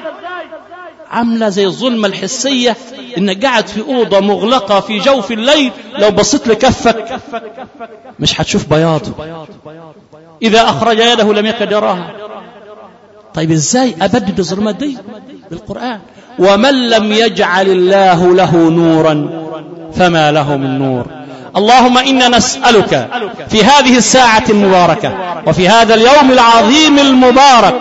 عاملة زي الظلمة الحسية، إنك قاعد في أوضة مغلقة في جوف الليل، لو بصيت لكفك مش هتشوف بياضه، إذا أخرج يده لم يكد يراها. طيب إزاي أبدد الظلمات دي؟ بالقرآن. ومن لم يجعل الله له نورا فما له من نور. اللهم إنا نسألك في هذه الساعة المباركة وفي هذا اليوم العظيم المبارك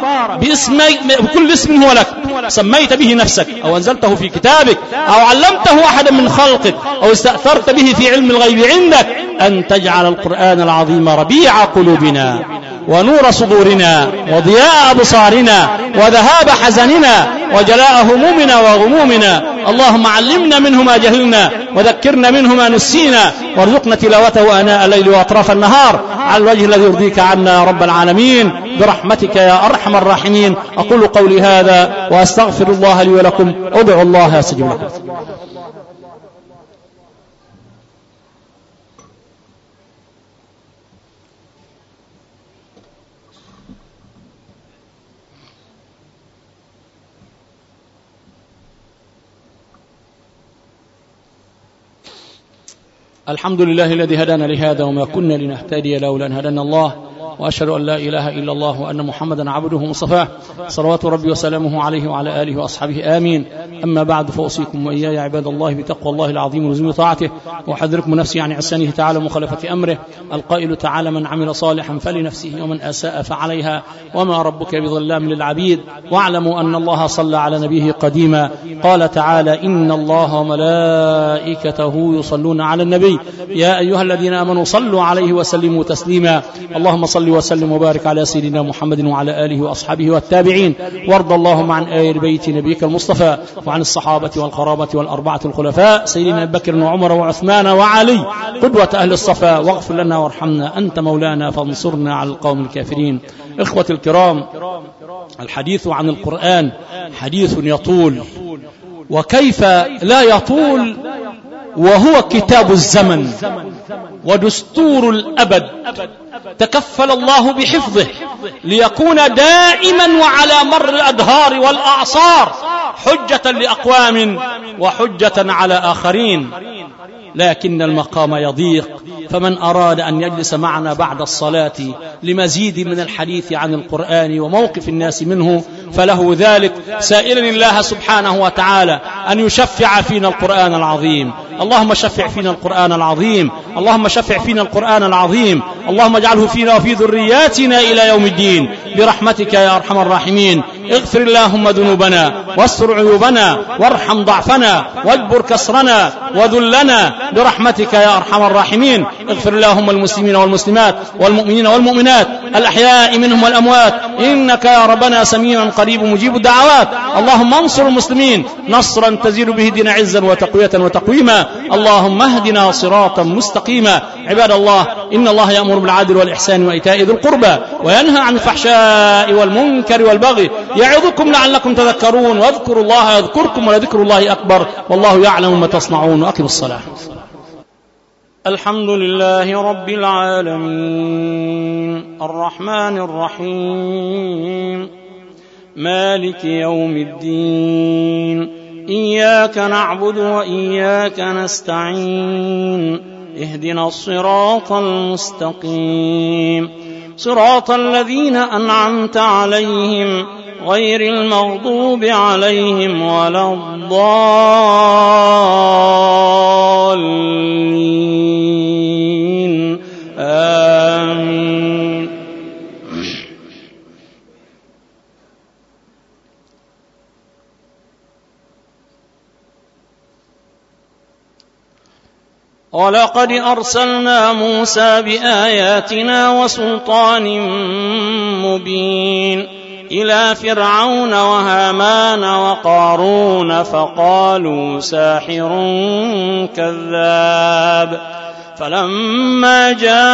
بكل اسم هو لك سميت به نفسك أو أنزلته في كتابك أو علمته أحدا من خلقك أو استأثرت به في علم الغيب عندك، أن تجعل القرآن العظيم ربيع قلوبنا ونور صدورنا وضياء أبصارنا وذهاب حزننا وجلاء همومنا وغمومنا. اللهم علمنا منه ما جهلنا وذكرنا منه ما نسينا، وارزقنا تلاوته آناء الليل وأطراف النهار على الوجه الذي يرضيك عنا يا رب العالمين برحمتك يا أرحم الراحمين. أقول قولي هذا وأستغفر الله لي ولكم. ادعوا الله يستجب لكم. الحمد لله الذي هدانا لهذا وما كنا لنهتدي لولا أن هدانا الله، وأشهد أن لا إله إلا الله وأن محمدا عبده وصفاه صلوات ربي وسلامه عليه وعلى آله وأصحابه آمين. أما بعد، فأوصيكم وإياي عباد الله بتقوى الله العظيم ولزوم طاعته، وأحذركم نفسي عن عصيانه تعالى ومخالفة أمره. القائل تعالى: من عمل صالحا فلنفسه ومن أساء فعليها وما ربك بظلام للعبيد. واعلموا أن الله صلى على نبيه قديما. قال تعالى: إن الله وملائكته يصلون على النبي يا أيها الذين آمنوا صلوا عليه وسلموا تسليما. اللهم صل وسلم وبارك على سيدنا محمد وعلى آله وأصحابه والتابعين، وارض اللهم عن آل بيت نبيك المصطفى وعن الصحابة والقرابة والأربعة الخلفاء سيدنا أبي بكر وعمر وعثمان وعلي قدوة أهل الصفا، واغفر لنا وارحمنا أنت مولانا فانصرنا على القوم الكافرين. إخوة الكرام، الحديث عن القرآن حديث يطول، وكيف لا يطول وهو كتاب الزمن ودستور الأبد، تكفل الله بحفظه ليكون دائما وعلى مر الأدهار والأعصار حجة لأقوام وحجة على آخرين. لكن المقام يضيق، فمن أراد أن يجلس معنا بعد الصلاة لمزيد من الحديث عن القرآن وموقف الناس منه فله ذلك، سائلا الله سبحانه وتعالى أن يشفع فينا القرآن العظيم. اللهم شفع فينا القرآن العظيم، اللهم شفع فينا القرآن العظيم، اللهم اجعله فينا وفي ذرياتنا إلى يوم الدين برحمتك يا أرحم الراحمين. اغفر اللهم ذنوبنا واستر عيوبنا وارحم ضعفنا واجبر كسرنا وذلنا برحمتك يا أرحم الراحمين. اغفر اللهم المسلمين والمسلمات والمؤمنين والمؤمنات الأحياء منهم والأموات، إنك يا ربنا سميع قريب مجيب الدعوات. اللهم انصر المسلمين نصرا تزيد به دين عزا وتقوية وتقويما. اللهم اهدنا صراطا مستقيما. عباد الله، إن الله يأمر بالعدل والإحسان وإيتاء ذي القربى وينهى عن الفحشاء والمنكر والبغي يعظكم لعلكم تذكرون، واذكروا الله يذكركم ولذكر الله أكبر، والله يعلم ما تصنعون. وأقم الصلاة. الحمد لله رب العالمين الرحمن الرحيم مالك يوم الدين، إياك نعبد وإياك نستعين، اهدنا الصراط المستقيم، صراط الذين أنعمت عليهم غير المغضوب عليهم ولا الضالين، آمين. ولقد أرسلنا موسى بآياتنا وسلطان مبين إلى فرعون وهامان وقارون فقالوا ساحر كذاب، فلما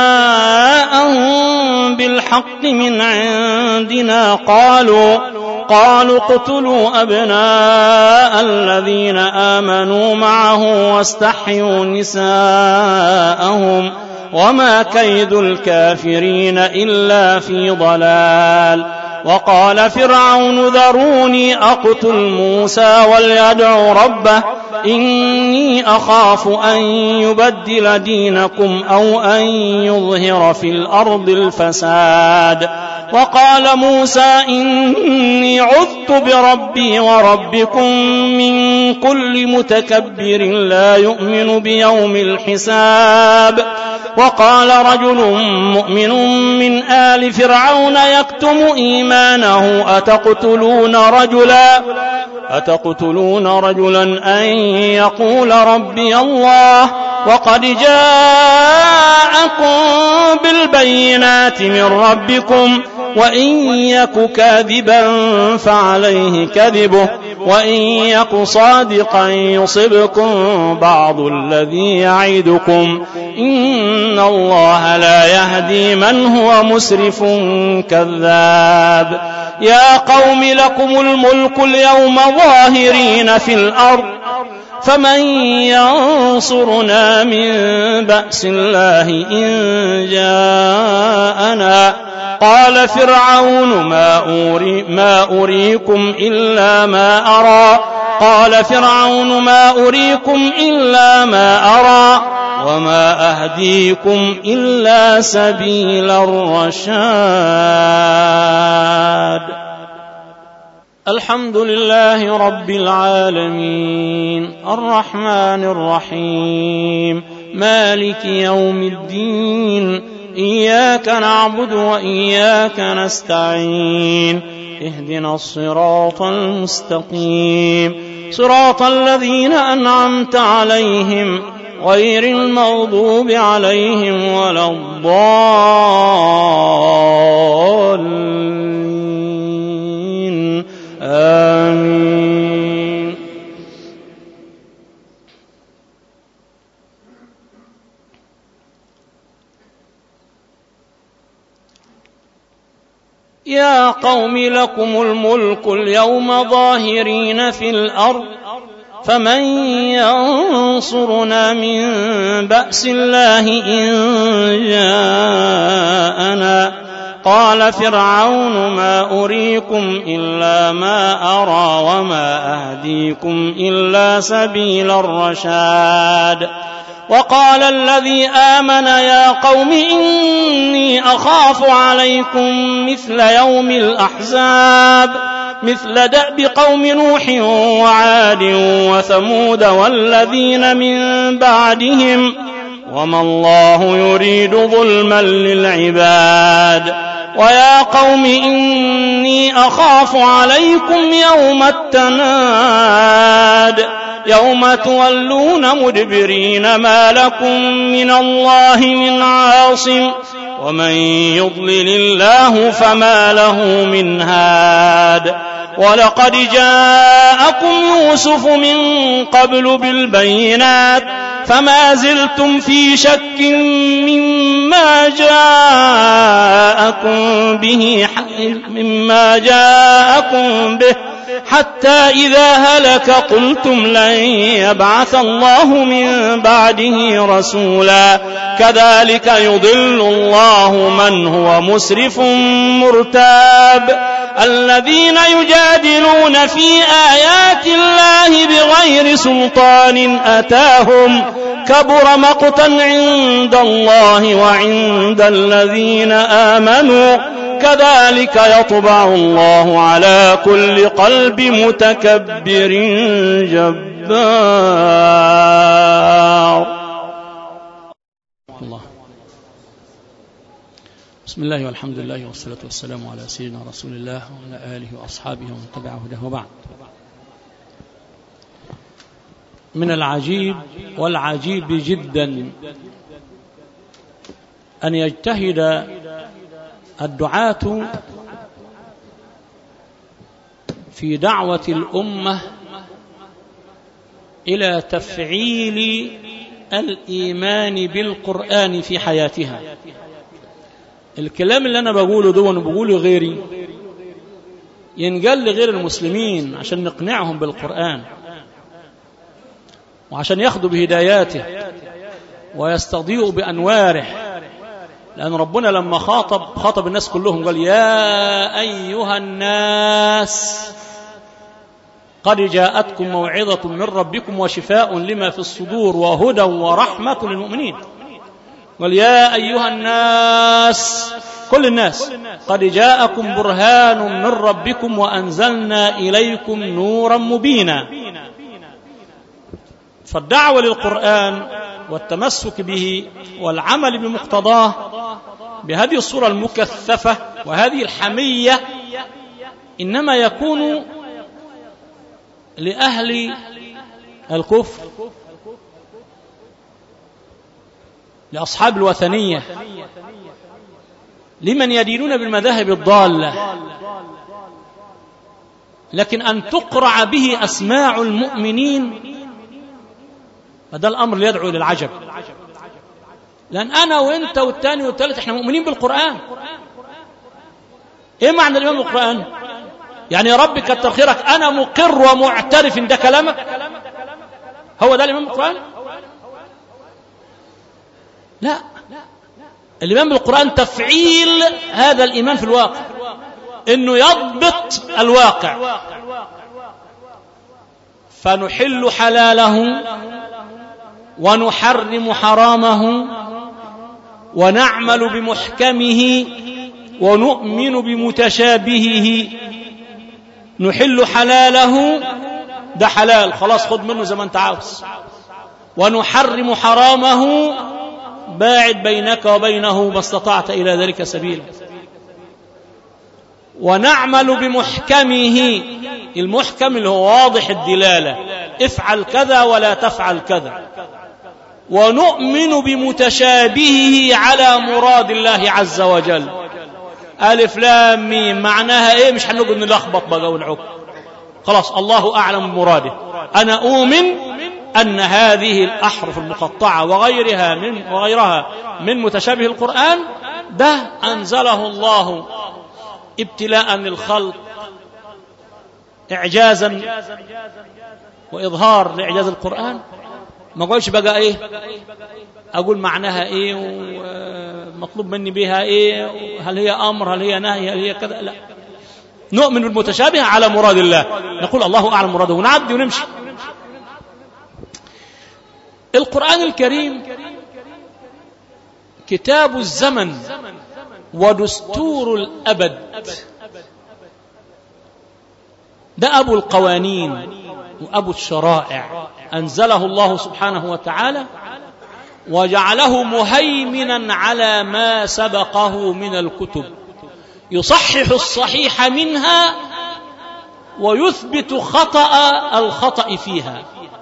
جاءهم بالحق من عندنا قالوا اقتلوا أبناء الذين آمنوا معه واستحيوا نساءهم وما كيد الكافرين إلا في ضلال. وقال فرعون ذروني أقتل موسى وليدع ربه إني أخاف أن يبدل دينكم أو أن يظهر في الأرض الفساد. وقال موسى إني عذت بربي وربكم من كل متكبر لا يؤمن بيوم الحساب. وقال رجل مؤمن من آل فرعون يكتم إيمانه أتقتلون رجلا أن يقول ربي الله وقد جاءكم بالبينات من ربكم وإن يك كاذبا فعليه كذبه وإن يك صادقا يصبكم بعض الذي يعدكم إن الله لا يهدي من هو مسرف كذاب. يا قوم لكم الملك اليوم ظاهرين في الأرض فمن ينصرنا من بأس الله إن جاءنا. قال فرعون ما أريكم إلا ما أرى وما أهديكم إلا سبيل الرشاد. الحمد لله رب العالمين الرحمن الرحيم مالك يوم الدين، إياك نعبد وإياك نستعين، اهدنا الصراط المستقيم، صراط الذين أنعمت عليهم غير المغضوب عليهم ولا الضالين. يا قوم لكم الملك اليوم ظاهرين في الأرض فمن ينصرنا من بأس الله إن جاءنا قال فرعون ما أريكم إلا ما أرى وما أهديكم إلا سبيل الرشاد وقال الذي آمن يا قوم إني أخاف عليكم مثل يوم الأحزاب مثل دأب قوم نوح وعاد وثمود والذين من بعدهم وما الله يريد ظلما للعباد ويا قوم إني أخاف عليكم يوم التناد يوم تولون مدبرين ما لكم من الله من عاصم ومن يضلل الله فما له من هاد ولقد جاءكم يوسف من قبل بالبينات فما زلتم في شك مما جاءكم به حتى إذا هلك قلتم لن يبعث الله من بعده رسولا كذلك يضل الله من هو مسرف مرتاب الذين يجادلون في آيات الله بغير سلطان أتاهم كبر مقتا عند الله وعند الذين آمنوا كذلك يطبع الله على كل قلب متكبر جبار. الله. بسم الله والحمد لله والصلاة والسلام على سيدنا رسول الله وعلى آله وأصحابه ومن تبعه هداه وبعد. من العجيب والعجيب جدا أن يجتهد الدعاة في دعوة الأمة إلى تفعيل الإيمان بالقرآن في حياتها. الكلام اللي أنا بقوله ده وبقوله غيري ينقل لغير المسلمين عشان نقنعهم بالقرآن وعشان ياخدوا بهداياته ويستضيئوا بأنواره، لأن ربنا لما خاطب الناس كلهم قال يا أيها الناس قد جاءتكم موعظة من ربكم وشفاء لما في الصدور وهدى ورحمة للمؤمنين. قال يا أيها الناس كل الناس قد جاءكم برهان من ربكم وأنزلنا إليكم نورا مبينا. فالدعوة للقرآن والتمسك به والعمل بمقتضاه بهذه الصورة المكثفة وهذه الحمية إنما يكون لأهل الكفر، لأصحاب الوثنية، لمن يدينون بالمذاهب الضالة. لكن أن تقرع به أسماع المؤمنين هذا الأمر اللي يدعو للعجب، لأن أنا وإنت والتاني والتالت إحنا مؤمنين بالقرآن. إيه معنى الإيمان بالقرآن؟ يعني يا رب كتر خيرك أنا مقر ومعترف إن ده كلامك، هو ده الإيمان بالقرآن؟ لا، الإيمان بالقرآن تفعيل هذا الإيمان في الواقع، إنه يضبط الواقع، فنحل حلاله ونحرم حرامه ونعمل بمحكمه ونؤمن بمتشابهه. نحل حلاله ده حلال خلاص خد منه زي ما انت عاوز، ونحرم حرامه باعد بينك وبينه ما استطعت إلى ذلك سبيلا. ونعمل بمحكمه، المحكم اللي هو واضح الدلالة، افعل كذا ولا تفعل كذا. ونؤمن بمتشابهه على مراد الله عز وجل. ألف لام ميم معناها إيه؟ مش هنقول نلخبط بقى ونعك، خلاص الله أعلم بمراده. أنا أؤمن أن هذه الأحرف المقطعة وغيرها من متشابه القرآن ده أنزله الله ابتلاء للخلق، إعجازا وإظهار لإعجاز القرآن. ما أقولش بقى إيه، أقول معناها إيه ومطلوب مني بها إيه، هل هي أمر، هل هي نهي، هل هي كذا. لا، نؤمن بالمتشابه على مراد الله، نقول الله أعلم مراده ونعدي ونمشي. القرآن الكريم كتاب الزمن ودستور الأبد، ده أبو القوانين وأبو الشرائع، أنزله الله سبحانه وتعالى وجعله مهيمنا على ما سبقه من الكتب، يصحح الصحيح منها ويثبت خطأ الخطأ فيها.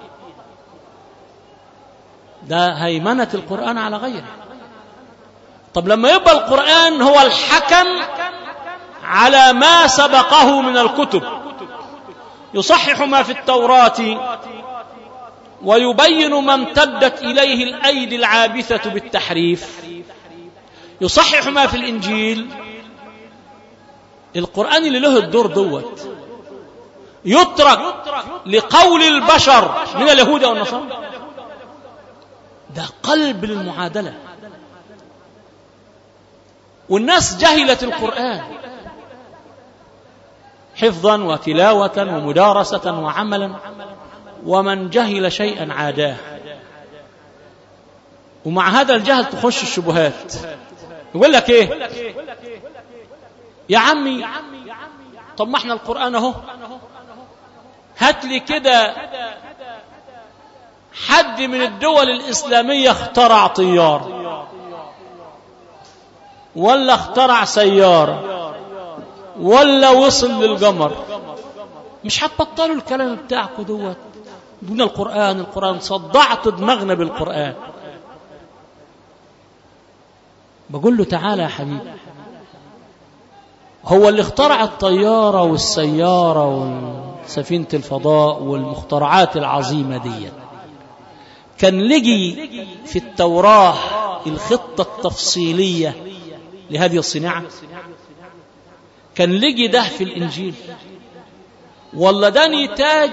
ده هيمنة القرآن على غيره. طب لما يبقى القرآن هو الحكم على ما سبقه من الكتب، يصحح ما في التوراة ويبين ما امتدت إليه الأيدي العابثة بالتحريف، يصحح ما في الإنجيل، القرآن اللي له الدور دوت يترك لقول البشر من اليهود والنصارى؟ ده قلب للمعادلة. والناس جهلت القرآن حفظا وتلاوة ومدارسة وعملا، ومن جهل شيئا عاداه. ومع هذا الجهل تخش الشبهات، يقول لك ايه يا عمي، طب ما احنا القرآن اهو، هات لي كده حد من الدول الإسلامية اخترع طيار ولا اخترع سيارة ولا وصل للقمر، مش هتبطلوا الكلام بتاعكم دوت دون القرآن. القرآن صدعت دماغنا بالقرآن. بقول له تعالى يا حبيبي، هو اللي اخترع الطيارة والسيارة وسفينة الفضاء والمخترعات العظيمة دي كان لقي في التوراة الخطة التفصيلية لهذه الصناعة؟ كان لقي ده في الإنجيل؟ ولا ده نتاج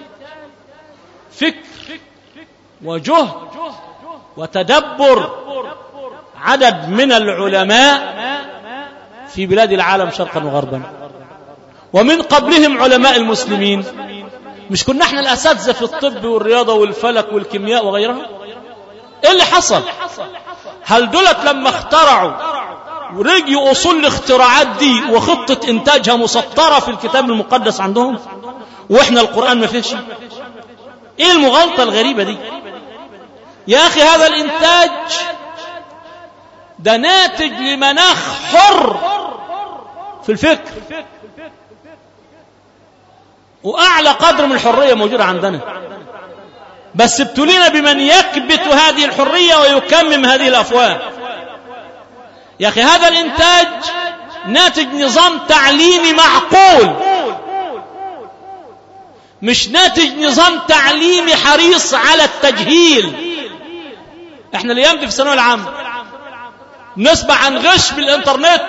فكر وجهد وتدبر عدد من العلماء في بلاد العالم شرقا وغربا، ومن قبلهم علماء المسلمين؟ مش كنا احنا الأساتذة في الطب والرياضة والفلك والكيمياء وغيرها؟ ايه اللي حصل؟ هل دولت لما اخترعوا ورجعوا أصول الاختراعات دي وخطة إنتاجها مسطرة في الكتاب المقدس عندهم، وإحنا القرآن ما فيهش؟ إيه المغالطة الغريبة دي يا أخي؟ هذا الإنتاج ده ناتج لمناخ حر في الفكر، وأعلى قدر من الحرية موجودة عندنا، بس ابتلينا بمن يكبت هذه الحرية ويكمم هذه الأفواه. يا أخي هذا الإنتاج ناتج نظام تعليمي معقول، مش ناتج نظام تعليمي حريص على التجهيل. احنا الأيام دي في الثانوية العامة نسمع عن غش بالإنترنت.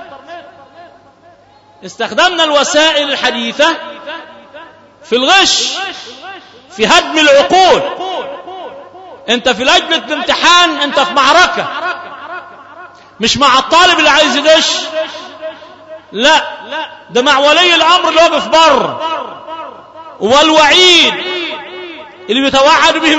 استخدمنا الوسائل الحديثة في الغش، في هدم العقول. انت في لجنة الامتحان انت في معركة، مش مع الطالب اللي عايز يغش، لا، ده مع ولي الأمر اللي واقف بره، والوعيد اللي بيتوعد به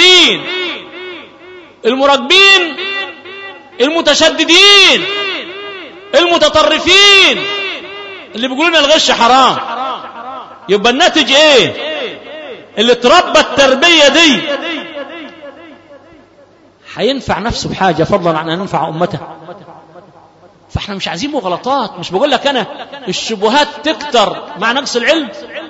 المراقبين المتشددين المتطرفين اللي بيقولوا لنا الغش حرام. يبقى الناتج ايه؟ اللي تربى التربية دي هينفع نفسه بحاجة فضلا عن أن ينفع أمته. فاحنا مش عايزين مغالطات. مش بقول لك أنا الشبهات تكتر مع نقص العلم،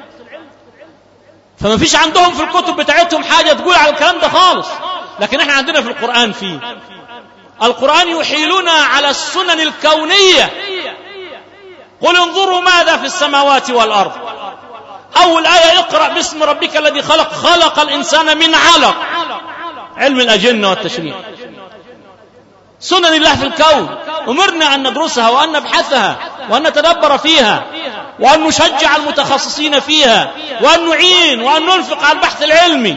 فما فيش عندهم في الكتب بتاعتهم حاجة تقول على الكلام ده خالص، لكن احنا عندنا في القرآن فيه. القرآن يحيلنا على السنن الكونية. قل انظروا ماذا في السماوات والأرض. أول آية اقرأ باسم ربك الذي خلق، خلق الإنسان من علق، علم الأجنة والتشريع. سنن الله في الكون أمرنا أن ندرسها وأن نبحثها وأن نتدبر فيها وأن نشجع المتخصصين فيها وأن نعين وأن ننفق على البحث العلمي.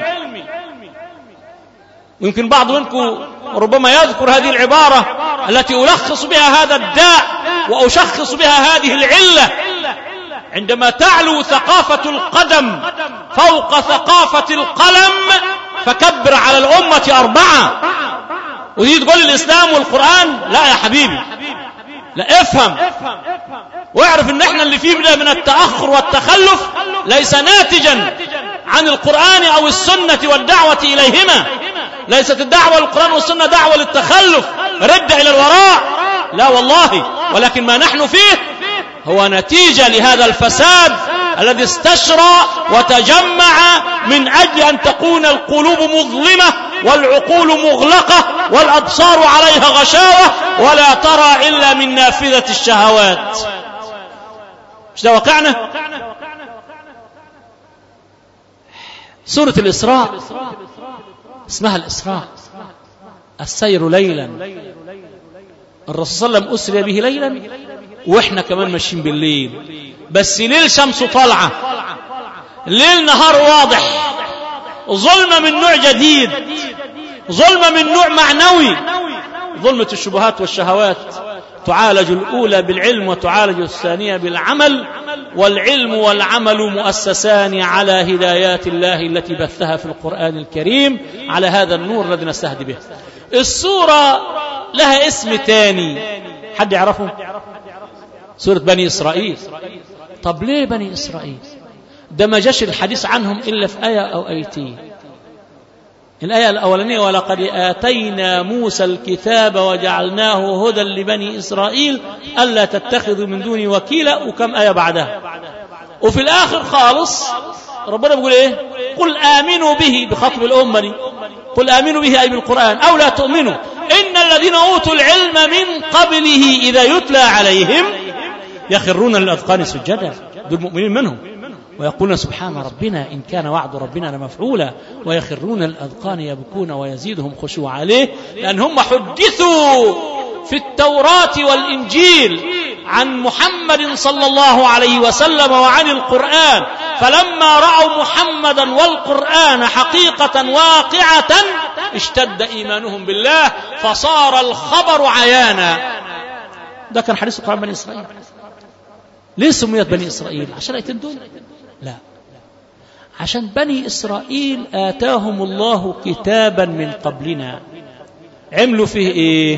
يمكن بعض منكم ربما يذكر هذه العبارة التي ألخص بها هذا الداء وأشخص بها هذه العلة: عندما تعلو ثقافة القدم فوق ثقافة القلم فكبر على الأمة 4. وتيجي تقول الإسلام والقرآن؟ لا يا حبيبي، لا، افهم واعرف ان احنا اللي فيه من التأخر والتخلف ليس ناتجا عن القرآن أو السنة والدعوة إليهما. ليست الدعوة للقرآن والسنة دعوة للتخلف رد إلى الوراء، لا والله، ولكن ما نحن فيه هو نتيجة لهذا الفساد الذي استشرى وتجمع من أجل أن تكون القلوب مظلمة والعقول مغلقة والأبصار عليها غشاوة ولا ترى إلا من نافذة الشهوات. مش ده واقعنا؟ سورة الإسراء اسمها الإسراء، السير ليلا. الرسول صلى الله عليه وسلم أسري به ليلا وإحنا كمان ماشيين بالليل، بس ليل شمس طالعة، ليل نهار واضح، ظلمة من نوع جديد، ظلمة من نوع معنوي، ظلمة الشبهات والشهوات تعالج الأولى بالعلم وتعالج الثانية بالعمل، والعلم والعمل مؤسسان على هدايات الله التي بثها في القرآن الكريم على هذا النور الذي نستهدي به. السورة لها اسم تاني، حد يعرفه؟ سورة بني إسرائيل. طب ليه بني إسرائيل؟ ده ما جاش الحديث عنهم إلا في آية أو آيتين. الآية الأولانية: ولقد آتينا موسى الكتاب وجعلناه هدى لبني إسرائيل ألا تتخذوا من دوني وكيلا، وكم آية بعدها. وفي الآخر خالص ربنا بيقول إيه؟ قل آمنوا به، بخطب الأمة دي، قل آمنوا به أي بالقرآن أو لا تؤمنوا إن الذين أوتوا العلم من قبله إذا يتلى عليهم يخرون للأذقان سجدا. دول مؤمنين منهم، ويقولون سبحان ربنا إن كان وعد ربنا لمفعولا، ويخرون الأذقان يبكون ويزيدهم خشوعا. عليه لأن هم حدثوا في التوراة والإنجيل عن محمد صلى الله عليه وسلم وعن القرآن، فلما رأوا محمدا والقرآن حقيقة واقعة اشتد إيمانهم بالله فصار الخبر عيانا. ده كان حديث القرآن بني إسرائيل. ليه سميت بني إسرائيل؟ عشان آيتين دول؟ لا، عشان بني إسرائيل آتاهم الله كتابا من قبلنا، عملوا فيه إيه؟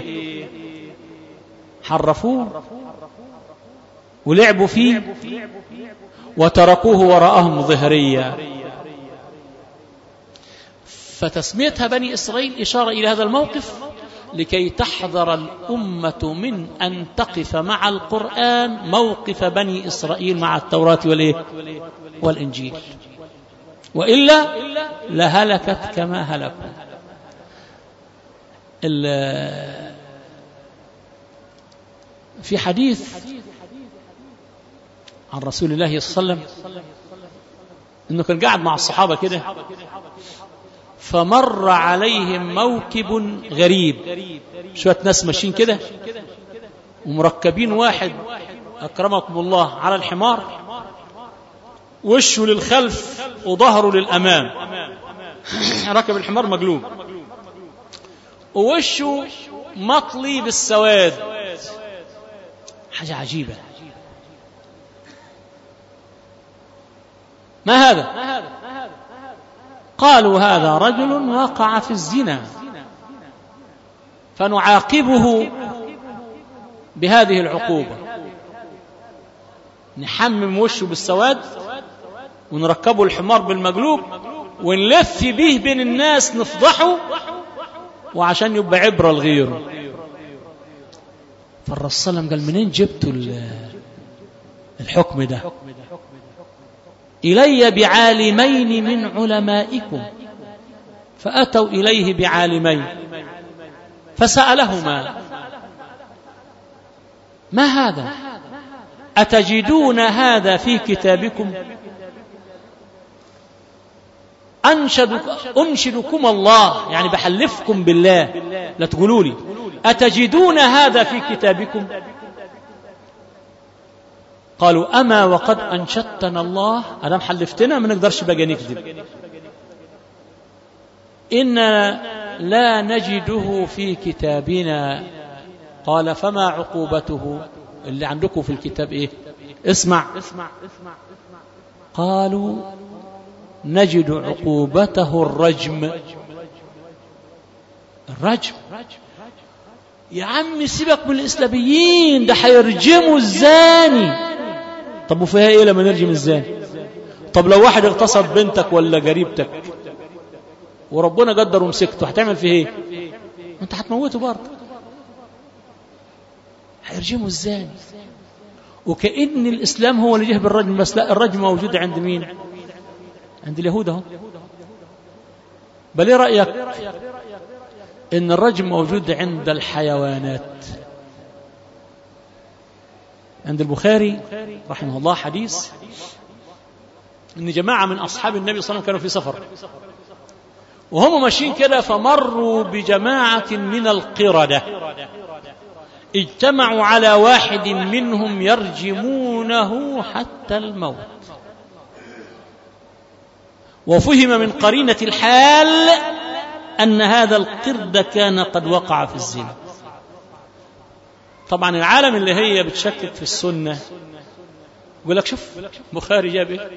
حرفوه ولعبوا فيه وتركوه وراءهم ظهريا. فتسميتها بني إسرائيل إشارة إلى هذا الموقف لكي تحذر الأمة من أن تقف مع القرآن موقف بني إسرائيل مع التوراة والإنجيل، وإلا لهلكت كما هلكوا. في حديث عن رسول الله صلى الله عليه وسلم إنه كان قاعد مع الصحابة كده، فمر عليهم موكب غريب، شوية ناس ماشيين كده ومركبين، واحد أكرمكم الله على الحمار، وشه للخلف وظهره للأمام، ركب الحمار مقلوب ووشه مطلي بالسواد، حاجة عجيبة. ما هذا؟ قالوا هذا رجل وقع في الزنا فنعاقبه بهذه العقوبة، نحمم وشه بالسواد ونركبه الحمار بالمقلوب ونلف به بين الناس نفضحه، وعشان يبقى عبرة لغيره. فالرسول صلى الله عليه وسلم قال منين جبتوا الحكم ده؟ إلي بعالمين من علمائكم. فأتوا إليه بعالمين فسألهما ما هذا؟ أتجدون هذا في كتابكم؟ أنشدكم الله، يعني بحلفكم بالله لا تقولوا لي أتجدون هذا في كتابكم؟ قالوا أما وقد أنشدتنا الله، أنا محلفتنا ما نقدرش بقى نكذب، إننا لا نجده في كتابنا. قال فما عقوبته؟ اللي عندكم في الكتاب إيه؟ اسمع. قالوا نجد عقوبته الرجم. الرجم يا عم سيبك من الإسلاميين، ده حيرجموا الزاني. طب وفيها إيه لما نرجم الزاني؟ طب لو واحد اغتصب بنتك ولا قريبتك وربنا قدر ومسكته، هتعمل فيه ايه؟ انت هتموته برضه. هيرجموا الزاني. وكأن الإسلام هو اللي جه بالرجم، بس لا، الرجم موجود عند مين؟ عند اليهود اهو. بل ايه رأيك ان الرجم موجود عند الحيوانات؟ عند البخاري رحمه الله حديث ان جماعة من أصحاب النبي صلى الله عليه وسلم كانوا في سفر، وهم ماشيين كده فمروا بجماعة من القردة، اجتمعوا على واحد منهم يرجمونه حتى الموت. وفهم من قرينة الحال أن هذا القرد كان قد وقع في الزنا. طبعا العالم اللي هي بتشكك في السنة يقول لك شوف بخاري جاب ايه.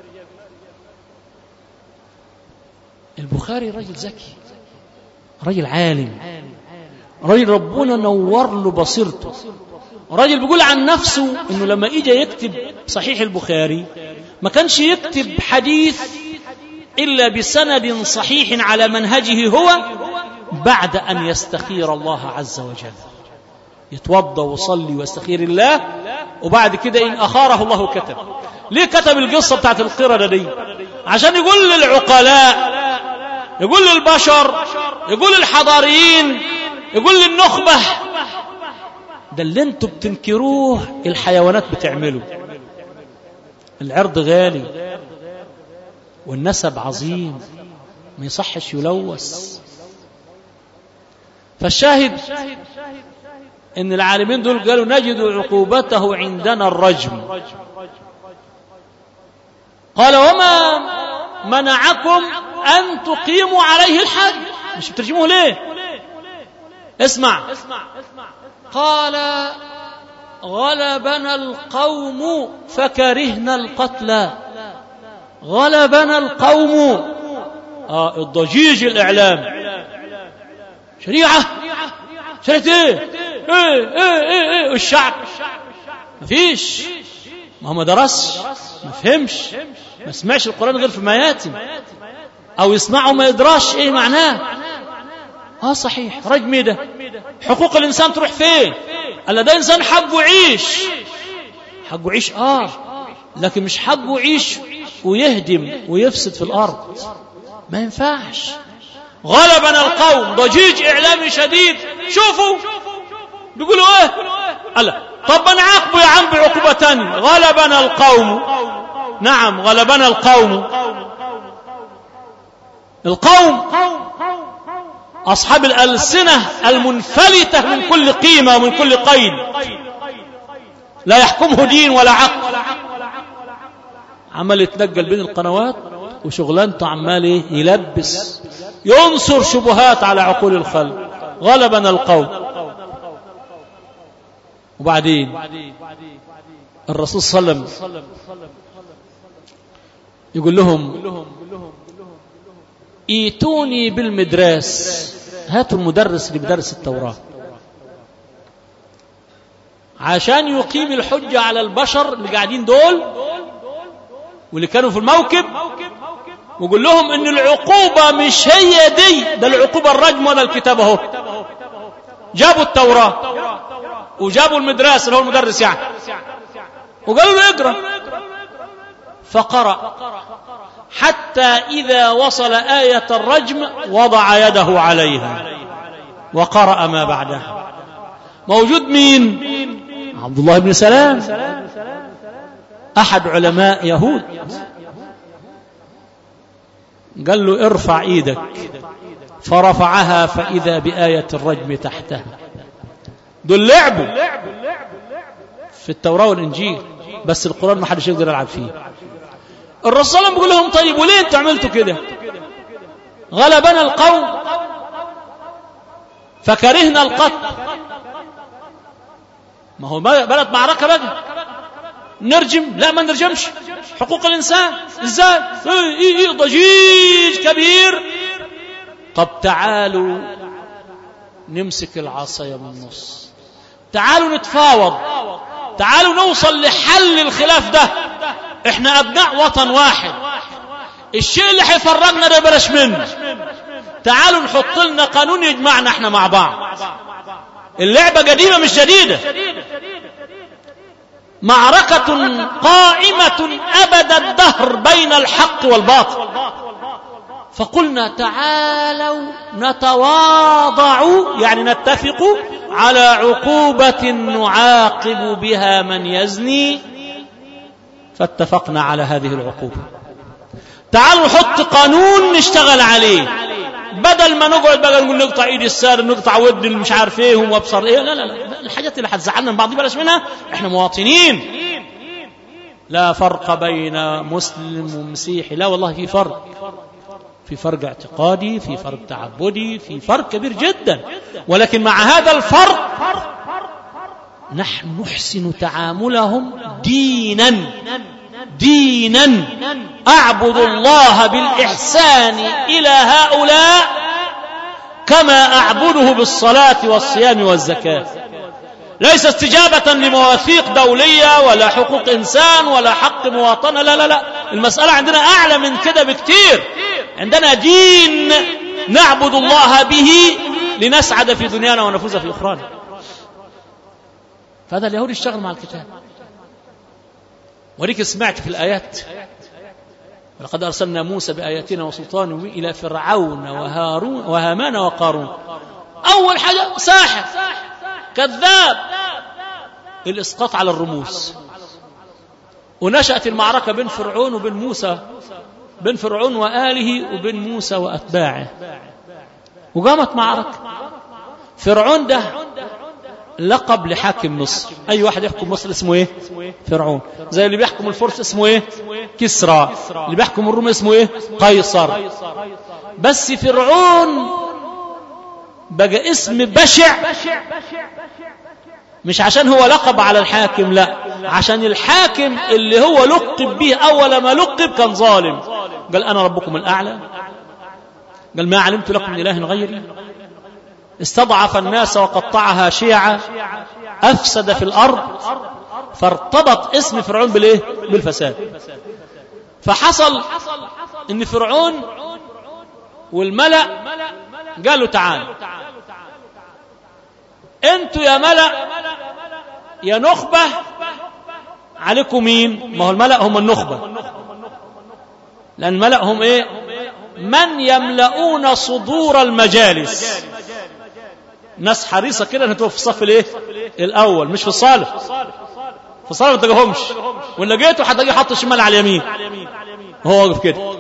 البخاري رجل ذكي، رجل عالم، رجل ربنا نور له بصيرته، رجل بيقول عن نفسه انه لما اجى يكتب صحيح البخاري ما كانش يكتب حديث الا بسند صحيح على منهجه هو بعد ان يستخير الله عز وجل. يتوضى ويصلي ويستخير الله، وبعد كده إن أخاره الله كتب. ليه كتب القصة بتاعت القردة دي؟ عشان يقول للعقلاء، يقول للبشر، يقول للحضاريين، يقول للنخبة ده اللي انتوا بتنكروه الحيوانات بتعمله. العرض غالي والنسب عظيم، ما يصحش يلوث. فالشاهد إن العالمين دول قالوا نجد عقوبته عندنا الرجم. قال وما منعكم أن تقيموا عليه الحد؟ مش بترجموه ليه؟ اسمع. قال غلبنا القوم فكرهنا القتل. غلبنا القوم، الضجيج الإعلام. شريعة ايه؟ ايه الشعب مفيش، ما هو ما درسش، ما فهمش، ما سمعش القرآن غير في ما ياتي، او يسمعه ما يدراش ايه معناه. صحيح، رجم ده حقوق الانسان تروح فين؟ الا ده انسان حقه يعيش، حقه يعيش لكن مش حقه يعيش ويهدم ويفسد في الارض، ما ينفعش. غلبنا القوم، ضجيج إعلامي شديد. شوفوا بيقولوا ايه؟ ألا طب نعاقبه يا عم بعقوبة تانية. غلبنا القوم. نعم غلبنا القوم. القوم أصحاب الألسنة المنفلتة من كل قيمة ومن كل قيد، لا يحكمه دين ولا عقل، عمال يتنقل بين القنوات وشغلانته عمال يلبس، ينصر شبهات على عقول الخلق. غلبنا القوم. وبعدين الرسول صلى الله عليه وسلم يقول لهم ايتوني بالمدرس، هاتوا المدرس اللي بيدرس التوراة عشان يقيم الحجة على البشر اللي قاعدين دول واللي كانوا في الموكب، وقول لهم ان العقوبة مش هي دي، ده العقوبة الرجم ولا الكتاب اهو. جابوا التوراة وجابوا المدرس اللي هو المدرس يعني، وقالوا له اقرأ، فقرأ حتى إذا وصل آية الرجم وضع يده عليها وقرأ ما بعدها. موجود مين؟ عبد الله بن سلام، أحد علماء يهود، قال له ارفع ايدك، فرفعها فإذا بآية الرجم تحتها. دول لعبوا في التوراة والإنجيل، بس القرآن ما حدش يقدر يلعب فيه. الرسول صلى الله عليه وسلم بيقول لهم طيب وليه انتوا عملتوا كده؟ غلبنا القوم فكرهنا القتل. ما هو بلد معركة بقى، نرجم؟ لا ما نرجمش، حقوق الإنسان ازاي؟ ضجيج كبير. طب تعالوا نمسك العصاية من النص، تعالوا نتفاوض، تعالوا نوصل لحل الخلاف ده. احنا ابناء وطن واحد، الشيء اللي هيفرقنا ده بلاش منه، تعالوا نحط لنا قانون يجمعنا احنا مع بعض. اللعبة قديمة مش جديدة، معركة قائمة أبد الدهر بين الحق والباطل. فقلنا تعالوا نتواضع، يعني نتفق على عقوبة نعاقب بها من يزني، فاتفقنا على هذه العقوبة. تعالوا نحط قانون نشتغل عليه، بدل ما نقعد بقى نقول نقطع ايد السار، نقطع ود مش عارف ايه ومبصر ايه. لا لا لا، الحاجات اللي هتزعلنا من بعض دي بلاش منها، احنا مواطنين. لا فرق بين مسلم ومسيحي، لا والله في فرق، في فرق اعتقادي، في فرق تعبدي، في فرق كبير جدا. ولكن مع هذا الفرق نحن نحسن تعاملهم دينا دينا. أعبد الله بالإحسان إلى هؤلاء كما أعبده بالصلاة والصيام والزكاة، ليس استجابة لمواثيق دولية ولا حقوق إنسان ولا حق مواطنة. لا لا لا، المسألة عندنا أعلى من كده بكتير. عندنا دين نعبد الله به لنسعد في دنيانا ونفوز في أخرانا. فهذا اليهود يشتغل مع الكتاب. وليك سمعت في الآيات ولقد أرسلنا موسى بآياتنا وسلطان إلى فرعون وهامان وقارون. أول حاجة ساحر كذاب، الإسقاط على الرموز. ونشأت المعركة بين فرعون وبين موسى، بين فرعون وآله وبين موسى وأتباعه، وقامت معركة. فرعون ده لقب لحاكم مصر، أي واحد يحكم مصر اسمه إيه؟ فرعون. زي اللي بيحكم الفرس اسمه إيه؟ كسرى. اللي بيحكم الروم اسمه إيه؟ قيصر. بس فرعون بقى اسم بشع، مش عشان هو لقب على الحاكم، لا، عشان الحاكم اللي هو لقب به أول ما لقب كان ظالم. قال أنا ربكم الأعلى، قال ما علمت لكم من إله غيري، استضعف الناس وقطعها شيعا، أفسد في الأرض. فارتبط اسم فرعون بالإيه؟ بالفساد. فحصل إن فرعون والملأ قالوا تعالوا انتوا يا ملأ يا نخبة عليكم مين؟ ما هو الملأ هم النخبة، لأن الملأ هم إيه؟ من يملؤون صدور المجالس، ناس حريصة كده أن تبقى في الصف الإيه؟ الأول، مش في الصالة. في الصالة ما تلاقيهمش، وإن لقيته هتلاقيه حط الشمال على اليمين هو واقف كده.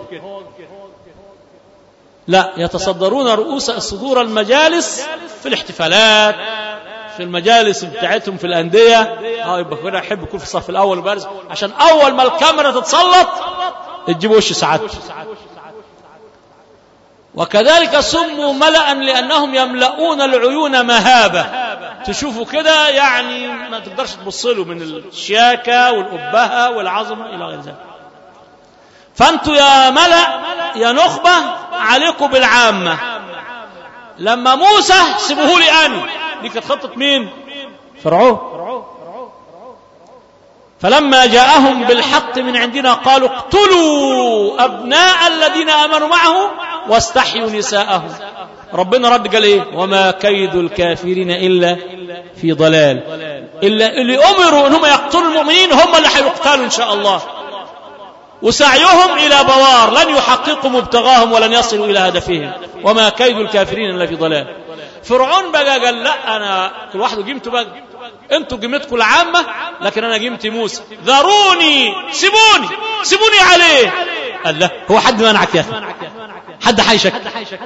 لا، يتصدرون رؤوس صدور المجالس في الاحتفالات، في المجالس بتاعتهم في الأندية. يبقى كده يحب يكون في الصف الأول وبارز، عشان أول ما الكاميرا تتسلط تجيب وش سعادته. وكذلك سموا ملأ لأنهم يملؤون العيون مهابة، تشوفوا كده يعني ما تقدرش تبصله من الشياكة والأبهة والعظمة إلى غير ذلك. فأنتوا يا ملأ يا نخبة عليكم بالعامة. لما موسى سيبوه لي أنا، دي كانت خطة مين؟ فرعون. فلما جاءهم بالحق من عندنا قالوا اقتلوا أبناء الذين آمنوا معه واستحيوا نساءهم. ربنا رد قال ايه؟ وما كيد الكافرين إلا في ضلال. إلا اللي أمروا أنهم يقتلوا المؤمنين هم اللي حيقتلوا إن شاء الله، وسعيهم إلى بوار، لن يحققوا مبتغاهم ولن يصلوا إلى هدفهم. وما كيد الكافرين إلا في ضلال. فرعون بقى قال لا، أنا كل واحد قيمته بقى، انتوا قيمتكم العامة لكن أنا قيمتي موسى، ذروني، سيبوني عليه، قال له هو حد منعك يا أخي؟ حد حيشك؟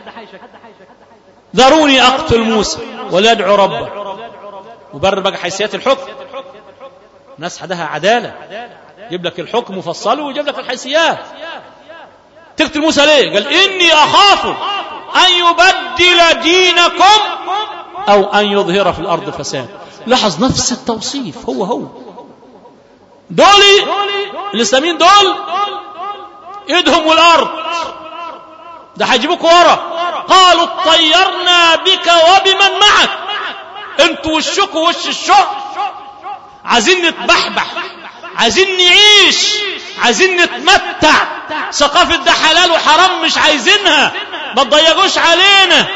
ذروني أقتل موسى وليدعو ربه. مبرر بقى حيثيات الحكم، ناس حدها عدالة، يجيب لك الحكم مفصله ويجيب لك الحيثيات. تقتل موسى ليه؟ قال إني أخاف أن يبدل دينكم أو أن يظهر في الأرض فساد. لاحظ نفس التوصيف هو دول الإسلاميين دول ايدهم والأرض، ده هيجيبوك ورا. قالوا اطيرنا بك وبمن معك، انتوا وشكوا وش الشق، عايزين نتبحبح، عايزين نعيش، عايزين نتمتع، ثقافة ده حلال وحرام مش عايزينها، ما تضيقوش علينا.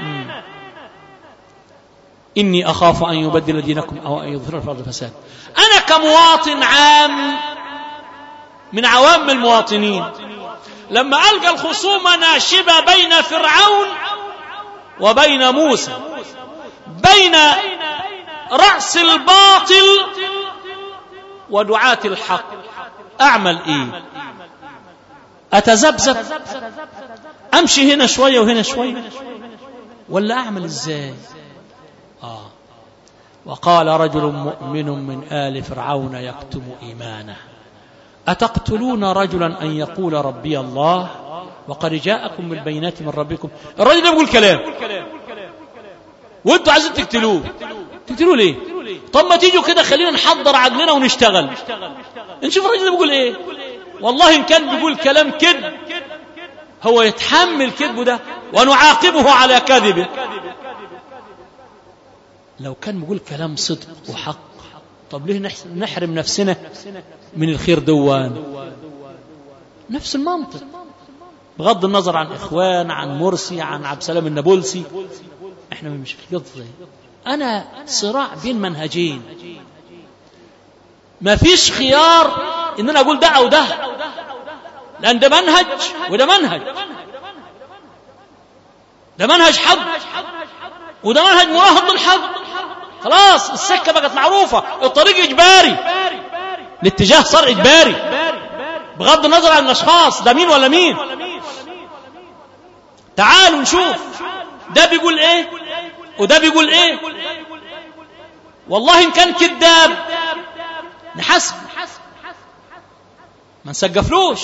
إني أخاف أن يبدل دينكم أو أن يظهر في الأرض فساد. أنا كمواطن عام من عوام المواطنين لما ألقى الخصومة ناشبة بين فرعون وبين موسى، بين رأس الباطل ودعاة الحق، أعمل إيه؟ أتذبذب؟ أمشي هنا شوية وهنا شوية، ولا أعمل إزاي؟ وقال رجل مؤمن من آل فرعون يكتم إيمانه أتقتلون رجلا أن يقول ربي الله وقد جاءكم بالبينات من ربكم. الرجل يقول كلام وانتوا عايزين تقتلوه ليه؟ طب ما تيجوا كده خلينا نحضر عقلنا ونشتغل نشوف الرجل بيقول ايه. والله ان كان بيقول كلام كذب هو يتحمل كذبه ده ونعاقبه على كذبه. لو كان بيقول كلام صدق وحق، طب ليه نحرم نفسنا من الخير دوان؟ نفس المنطق، بغض النظر عن إخوان، عن مرسي، عن عبد السلام النابلسي، احنا مش في قضية. أنا صراع بين منهجين، ما فيش خيار إن أنا أقول ده أو ده، لأن ده منهج وده منهج، ده منهج حق وده منهج مناهض للحق. خلاص السكة بقت معروفة، الطريق إجباري، الاتجاه صار إجباري بغض النظر عن الأشخاص ده مين ولا مين. تعالوا نشوف ده بيقول ايه وده بيقول ايه. والله إن كان كذاب نحسب، ما نسقفلوش،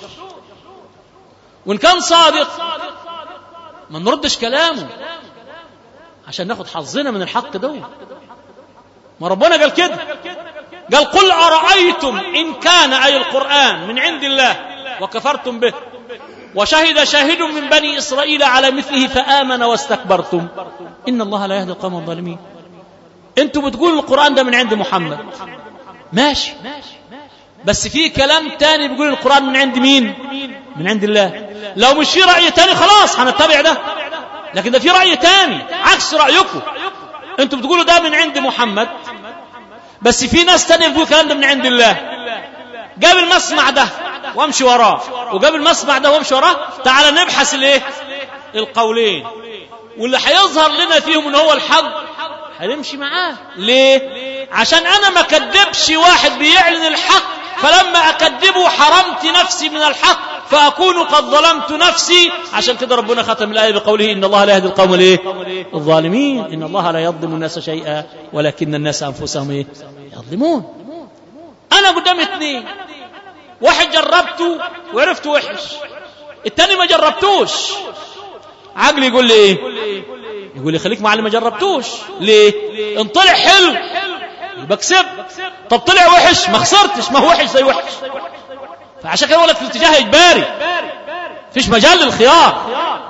وإن كان صادق ما نردش كلامه عشان ناخد حظنا من الحق ده. ما ربنا قال كده، قال قل أرأيتم إن كان أي القرآن من عند الله وكفرتم به وشهد شاهد من بني إسرائيل على مثله فآمن واستكبرتم إن الله لا يهدي القوم الظالمين. انتوا بتقولوا القرآن ده من عند محمد، ماشي، بس في كلام تاني بيقول القرآن من عند مين؟ من عند الله. لو مش في رأي تاني خلاص هنتبع ده، لكن ده في رأي تاني عكس رأيكم. انتوا بتقولوا ده من عند محمد، بس في ناس تانية بتقول الكلام ده من عند الله. قبل ما اسمع ده وامشي وراه وقبل ما اسمع ده وامشي وراه، تعال نبحث الايه؟ القولين، واللي هيظهر لنا فيهم ان هو الحق هنمشي معاه. ليه؟ عشان انا ما كذبش واحد بيعلن الحق فلما اكذبه حرمت نفسي من الحق فاكون قد ظلمت نفسي. عشان كده ربنا ختم الايه بقوله ان الله لا يهدي القوم الظالمين. ان الله لا يظلم الناس شيئا ولكن الناس انفسهم يظلمون. انا قدام اثنين، واحد جربته وعرفته وحش، الثاني ما جربتوش. عقلي يقول لي ايه؟ يقول لي خليك مع اللي ما جربتوش. ليه؟ ان طلع حلو بكسب، طب طلع وحش ما خسرتش، ما هو وحش زي وحش. فعشان كده ولك في الاتجاه اجباري، فيش مجال للخيار.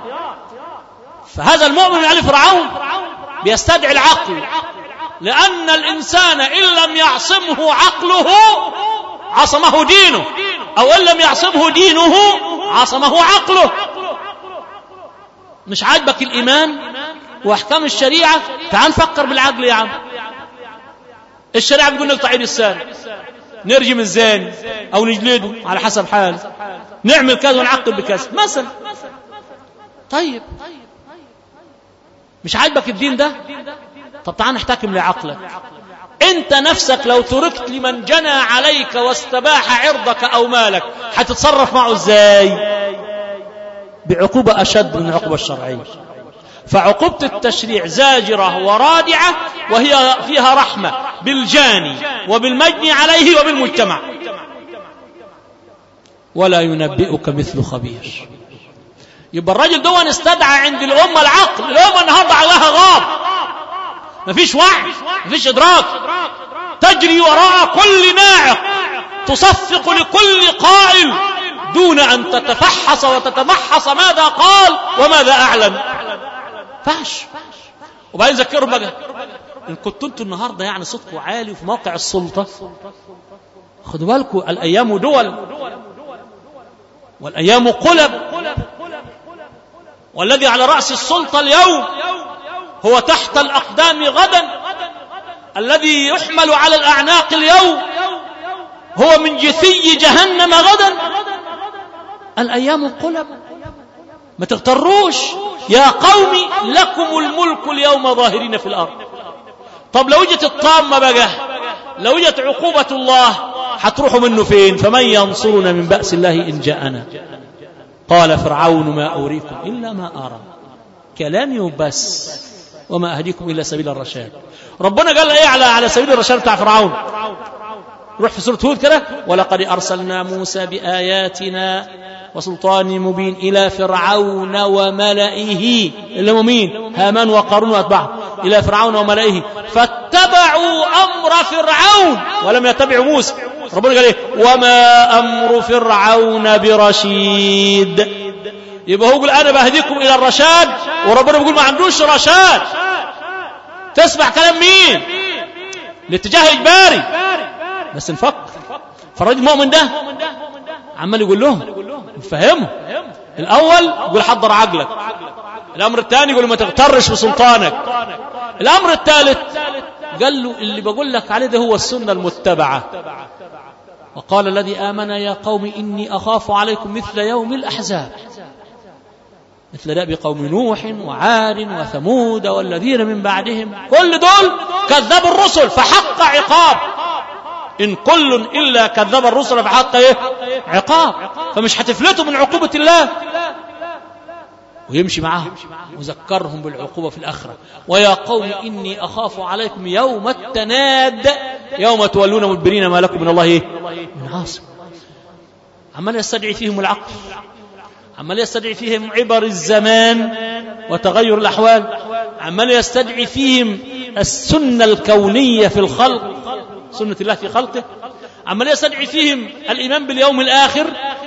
فهذا المؤمن من آل فرعون بيستدعي العقل، لأن الإنسان إن لم يعصمه عقله عصمه دينه، أو إن لم يعصمه دينه عصمه عقله. مش عاجبك الإيمان وأحكام الشريعة، تعال نفكر بالعقل يا عم. الشريعة بيقول لك تعيد السارق، نرجم الزاني أو نجلده على حسب حال، نعمل كذا ونعقب بكذا مثلا. طيب مش عاجبك الدين ده؟ طب تعال نحتكم لعقلك. انت نفسك لو تركت لمن جنى عليك واستباح عرضك او مالك هتتصرف معه ازاي؟ بعقوبة اشد من العقوبة الشرعية. فعقوبة التشريع زاجرة ورادعة، وهي فيها رحمة بالجاني وبالمجني عليه وبالمجتمع. ولا ينبئك مثل خبير. يبقى الرجل دون استدعى عند الأمة العقل. الأمة النهاردة عقلها غاب، مفيش وعي، مفيش إدراك، تجري وراء كل ناعق، تصفق لكل قائل دون أن تتفحص وتتمحص ماذا قال وماذا أعلن. فاش. وبعدين ذكرهم بقى، إن كنتوا انتوا النهاردة يعني صوتكم عالي وفي موقع السلطة، خدوا بالكم الأيام دول والأيام قلب، والذي على رأس السلطة اليوم هو تحت الأقدام غدا، الذي يحمل على الأعناق اليوم هو من جثي جهنم غدا. الأيام قلب، ما تغتروش. يا قوم لكم الملك اليوم ظاهرين في الأرض. طب لو جت الطامة بقى، لو جت عقوبة الله، هتروحوا منه فين؟ فمن ينصرنا من بأس الله إن جاءنا. قال فرعون ما أريكم إلا ما أرى. كلامي وبس، وما أهديكم إلا سبيل الرشاد. ربنا قال إيه على سبيل الرشاد بتاع فرعون؟ روح في سورة هود كده، ولقد أرسلنا موسى بآياتنا وسلطان مبين إلى فرعون وملئه، اللي هم مين؟ هامان وقارون وأتباعه، إلى فرعون وملئه فاتبعوا أمر فرعون ولم يتبعوا موسى. ربنا قال إيه؟ وما أمر فرعون برشيد. يبقى هو يقول أنا بهديكم إلى الرشاد، وربنا بيقول ما عندوش رشاد. تسمع كلام مين؟ الاتجاه إجباري. بس نفكر. فالراجل المؤمن ده عمال يقول لهم نفهمه. الأول يقول حضر عقلك، الأمر الثاني يقول ما تغترش بسلطانك، الأمر الثالث قال له اللي بقول لك عليه ده هو السنة المتبعة. وقال الذي آمن يا قوم إني أخاف عليكم مثل يوم الأحزاب، مثل دأب قوم نوح وعاد وثمود والذين من بعدهم، كل دول كذبوا الرسل فحق عقاب. إن كل إلا كذب الرسل فحق إيه؟ عقاب. فمش هتفلتوا من عقوبة الله. ويمشي معهم وذكرهم بالعقوبة في الآخرة. ويا قوم إني أخاف عليكم يوم التناد يوم تولون مدبرين ما لكم من الله إيه؟ من عاصم. عمال يستدعي فيهم العقل، عمال يستدعي فيهم عبر الزمان وتغير الأحوال، عمال يستدعي فيهم السنة الكونية في الخلق، سنة الله في خلقه، عمال يستدعي فيهم الإيمان باليوم الآخر.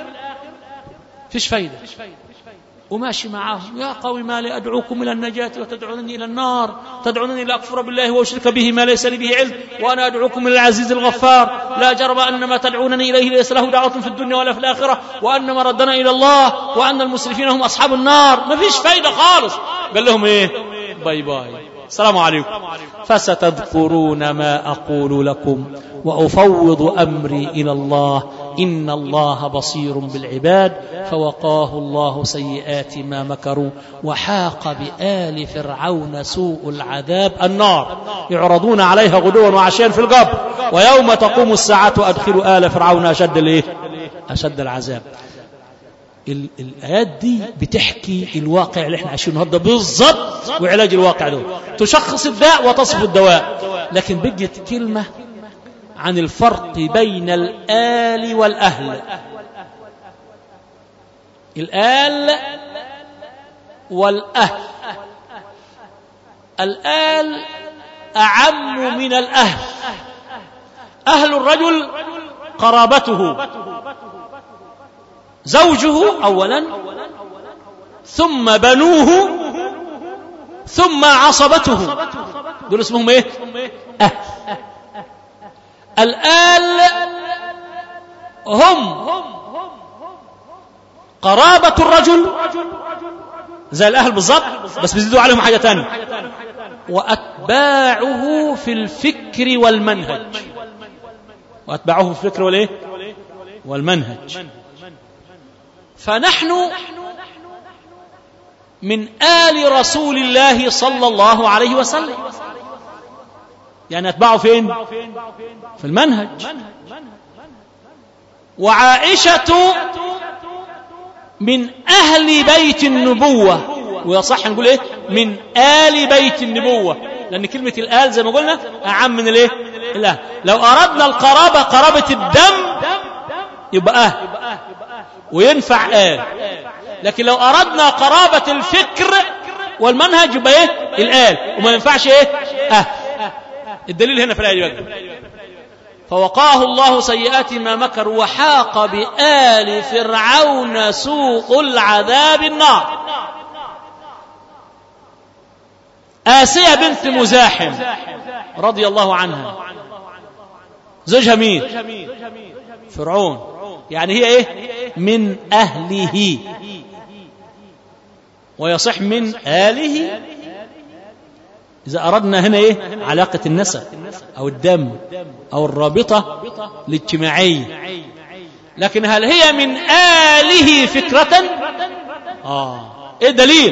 فيش فايدة. وماشي معهم يا قوم ما لي أدعوكم إلى النجاة وتدعونني إلى النار، تدعونني إلى أكفر بالله وأشرك به ما ليس لي به علم، وأنا أدعوكم إلى العزيز الغفار، لا جرم أن ما تدعونني إليه ليس له دعوة في الدنيا ولا في الآخرة، وأن مردنا إلى الله، وأن المسرفين هم أصحاب النار. ما فيش فايدة خالص. قال لهم إيه؟ باي باي، السلام عليكم. فستذكرون ما أقول لكم وأفوض أمري إلى الله إن الله بصير بالعباد. فوقاه الله سيئات ما مكروا وحاق بآل فرعون سوء العذاب النار يعرضون عليها غدوا وعشيا في القبر ويوم تقوم الساعة أدخلوا آل فرعون أشد العذاب. الآيات دي بتحكي الواقع اللي احنا عايشينه هذا بالضبط، وعلاج الواقع ده تشخص الداء وتصف الدواء. لكن بقيت كلمة عن الفرق بين الآل والأهل. الآل والأهل. الآل أعم من الأهل. أهل الرجل قرابته، زوجه أولا، ثم بنوه، ثم عصبته، دول اسمهم ايه؟ أهل. الآل هم قرابة الرجل زي الأهل بالضبط، بس بيزيدوا عليهم حاجة تانية، وأتباعه في الفكر والمنهج. وأتباعه في الفكر والإيه؟ والمنهج. فنحن من آل رسول الله صلى الله عليه وسلم، يعني أتبعه فين؟ في المنهج. وعائشة من أهل بيت النبوة، ويصح نقول إيه؟ من آل بيت النبوة، لأن كلمة الآل زي ما قلنا أعم من الإيه؟ الأهل. لو أردنا القرابة قرابة الدم يبقى أهل وينفع آل، لكن لو أردنا قرابة الفكر والمنهج يبقى إيه؟ الآل، وما ينفعش إيه؟ أهل. الدليل هنا في الآية بقى: فوقاه الله سيئات ما مكروا وحاق بآل فرعون سوء العذاب النار. آسية بنت مزاحم رضي الله عنها زوجها مين؟ فرعون، يعني هي ايه؟ من أهله، ويصح من آله إذا أردنا هنا إيه؟ علاقة النسب أو الدم أو الرابطة الاجتماعية. لكن هل هي من آله فكرة؟ إيه دليل؟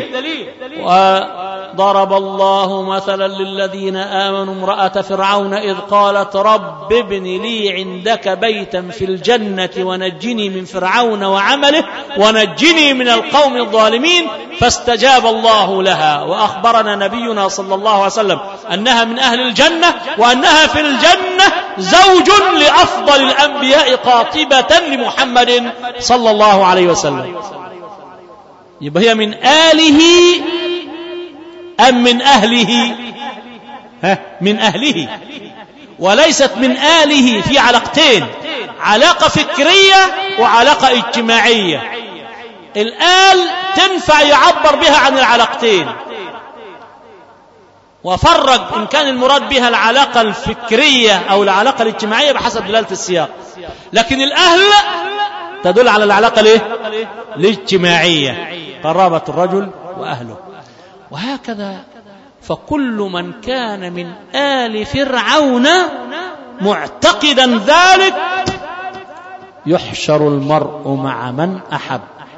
وضرب الله مثلا للذين آمنوا امرأة فرعون إذ قالت رب ابن لي عندك بيتا في الجنة ونجني من فرعون وعمله ونجني من القوم الظالمين فاستجاب الله لها. وأخبرنا نبينا صلى الله عليه وسلم أنها من أهل الجنة، وأنها في الجنة زوج لأفضل الأنبياء قاطبة لمحمد صلى الله عليه وسلم. يبقى هي من آله أم من أهله؟ من أهله، وليست من آله. في علاقتين: علاقة فكرية وعلاقة اجتماعية. الآل تنفع يعبر بها عن العلاقتين، وفرق إن كان المراد بها العلاقة الفكرية أو العلاقة الاجتماعية بحسب دلالة السياق. لكن الأهل تدل على العلاقة الاجتماعية، قرابة الرجل وأهله. وهكذا فكل من كان من آل فرعون معتقدا ذلك يحشر المرء مع من أحب.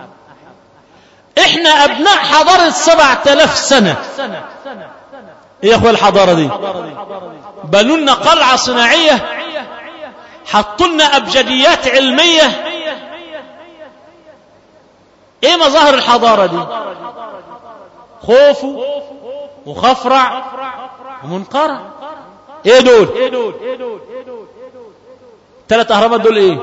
إحنا أبناء حضارة 7000 سنة. إيه يا أخوة الحضارة دي؟ بنوا لنا قلعة صناعية، حطوا لنا أبجديات علمية. إيه مظاهر الحضارة دي؟ خوف وخفرع ومنقرع. إيه دول؟ 3 أهرامات دول إيه؟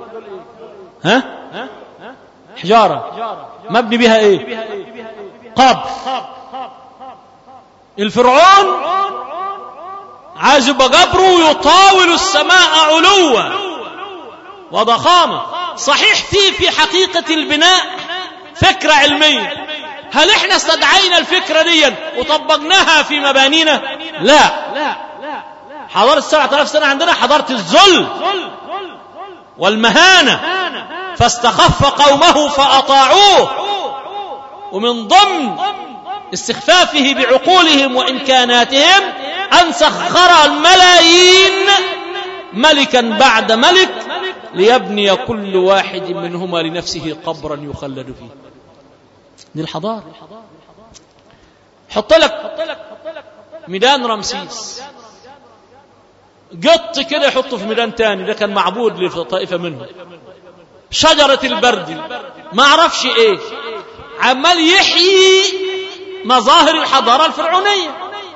حجارة مبني بها إيه؟ قبر. الفرعون عايز يبقى قبره يطاول السماء علوا وضخامة. صحيح في حقيقة البناء فكرة علمية. هل احنا استدعينا الفكرة دي وطبقناها في مبانينا؟ لا. حضارة 7000 سنة عندنا حضارة الذل والمهانة، فاستخف قومه فأطاعوه. ومن ضمن استخفافه بعقولهم وإمكاناتهم أن سخر الملايين ملكا بعد ملك ليبني كل واحد منهما لنفسه قبرا يخلد فيه. دي الحضارة. حط لك ميدان رمسيس، قط كده يحطه في ميدان تاني، ده كان معبود لطائفة منهم. شجرة البرد، ما عرفش ايه، عمال يحيي مظاهر الحضارة الفرعونية.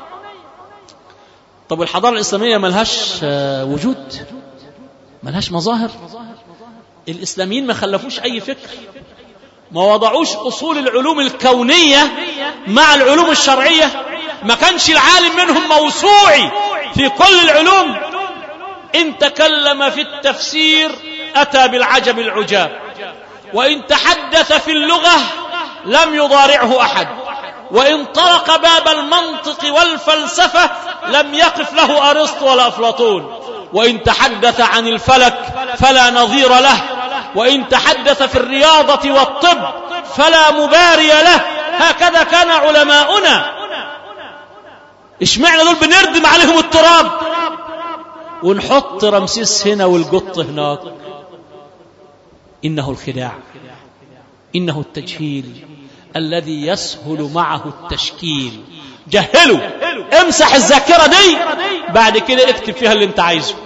طب الحضارة الإسلامية ملهاش وجود؟ ملهاش مظاهر؟ الإسلاميين ما خلفوش أي فكر، ما وضعوش أصول العلوم الكونية مع العلوم الشرعية. ما كانش العالم منهم موسوعي في كل العلوم. إن تكلم في التفسير أتى بالعجب العجاب، وإن تحدث في اللغة لم يضارعه أحد، وإن طرق باب المنطق والفلسفة لم يقف له أرسطو ولا أفلاطون، وإن تحدث عن الفلك فلا نظير له، وإن تحدث في الرياضة والطب فلا مباري له. هكذا كان علماؤنا. اشمعنى دول بنردم عليهم التراب ونحط رمسيس هنا والقط هناك؟ إنه الخداع، إنه التجهيل. الذي يسهل معه التشكيل. جهله، امسح الذاكرة دي، بعد كده اكتب فيها اللي انت عايزه.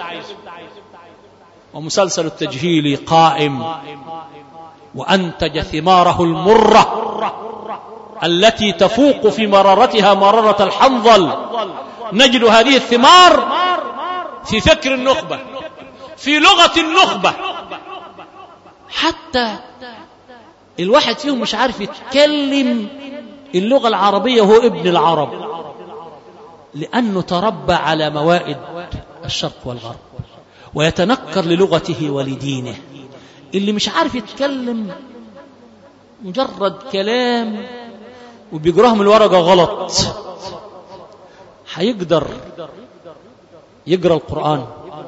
ومسلسل التجهيل قائم وأنتج ثماره المرة التي تفوق في مرارتها مرارة الحنظل. نجد هذه الثمار في فكر النخبة، في لغة النخبة، حتى الواحد فيهم مش عارف يتكلم اللغة العربية وهو ابن العرب، لأنه تربى على موائد الشرق والغرب ويتنكر للغته ولدينه. اللي مش عارف يتكلم مجرد كلام وبيقراهم الورقة غلط، هيقدر يقرأ القرآن،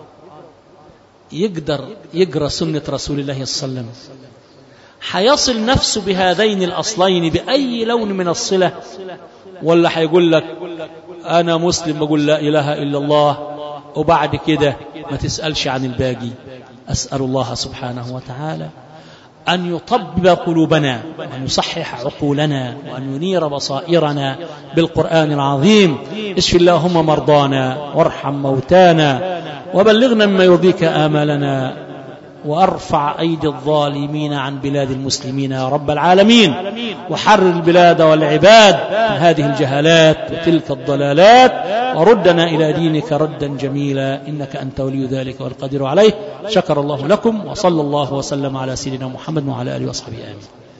يقدر يقرأ سنة رسول الله صلى الله عليه وسلم، حيصل نفسه بهذين الأصلين بأي لون من الصلة؟ ولا حيقول لك أنا مسلم بقول لا إله إلا الله وبعد كده ما تسألش عن الباقي؟ أسأل الله سبحانه وتعالى أن يطبب قلوبنا وأن يصحح عقولنا وأن ينير بصائرنا بالقرآن العظيم. اشف اللهم مرضانا وارحم موتانا وبلغنا مما يرضيك آمالنا، وأرفع أيدي الظالمين عن بلاد المسلمين يا رب العالمين، وحرر البلاد والعباد من هذه الجهالات وتلك الضلالات، وردنا إلى دينك ردا جميلا إنك أنت ولي ذلك والقدير عليه. شكر الله لكم، وصلى الله وسلم على سيدنا محمد وعلى آله وصحبه آمين.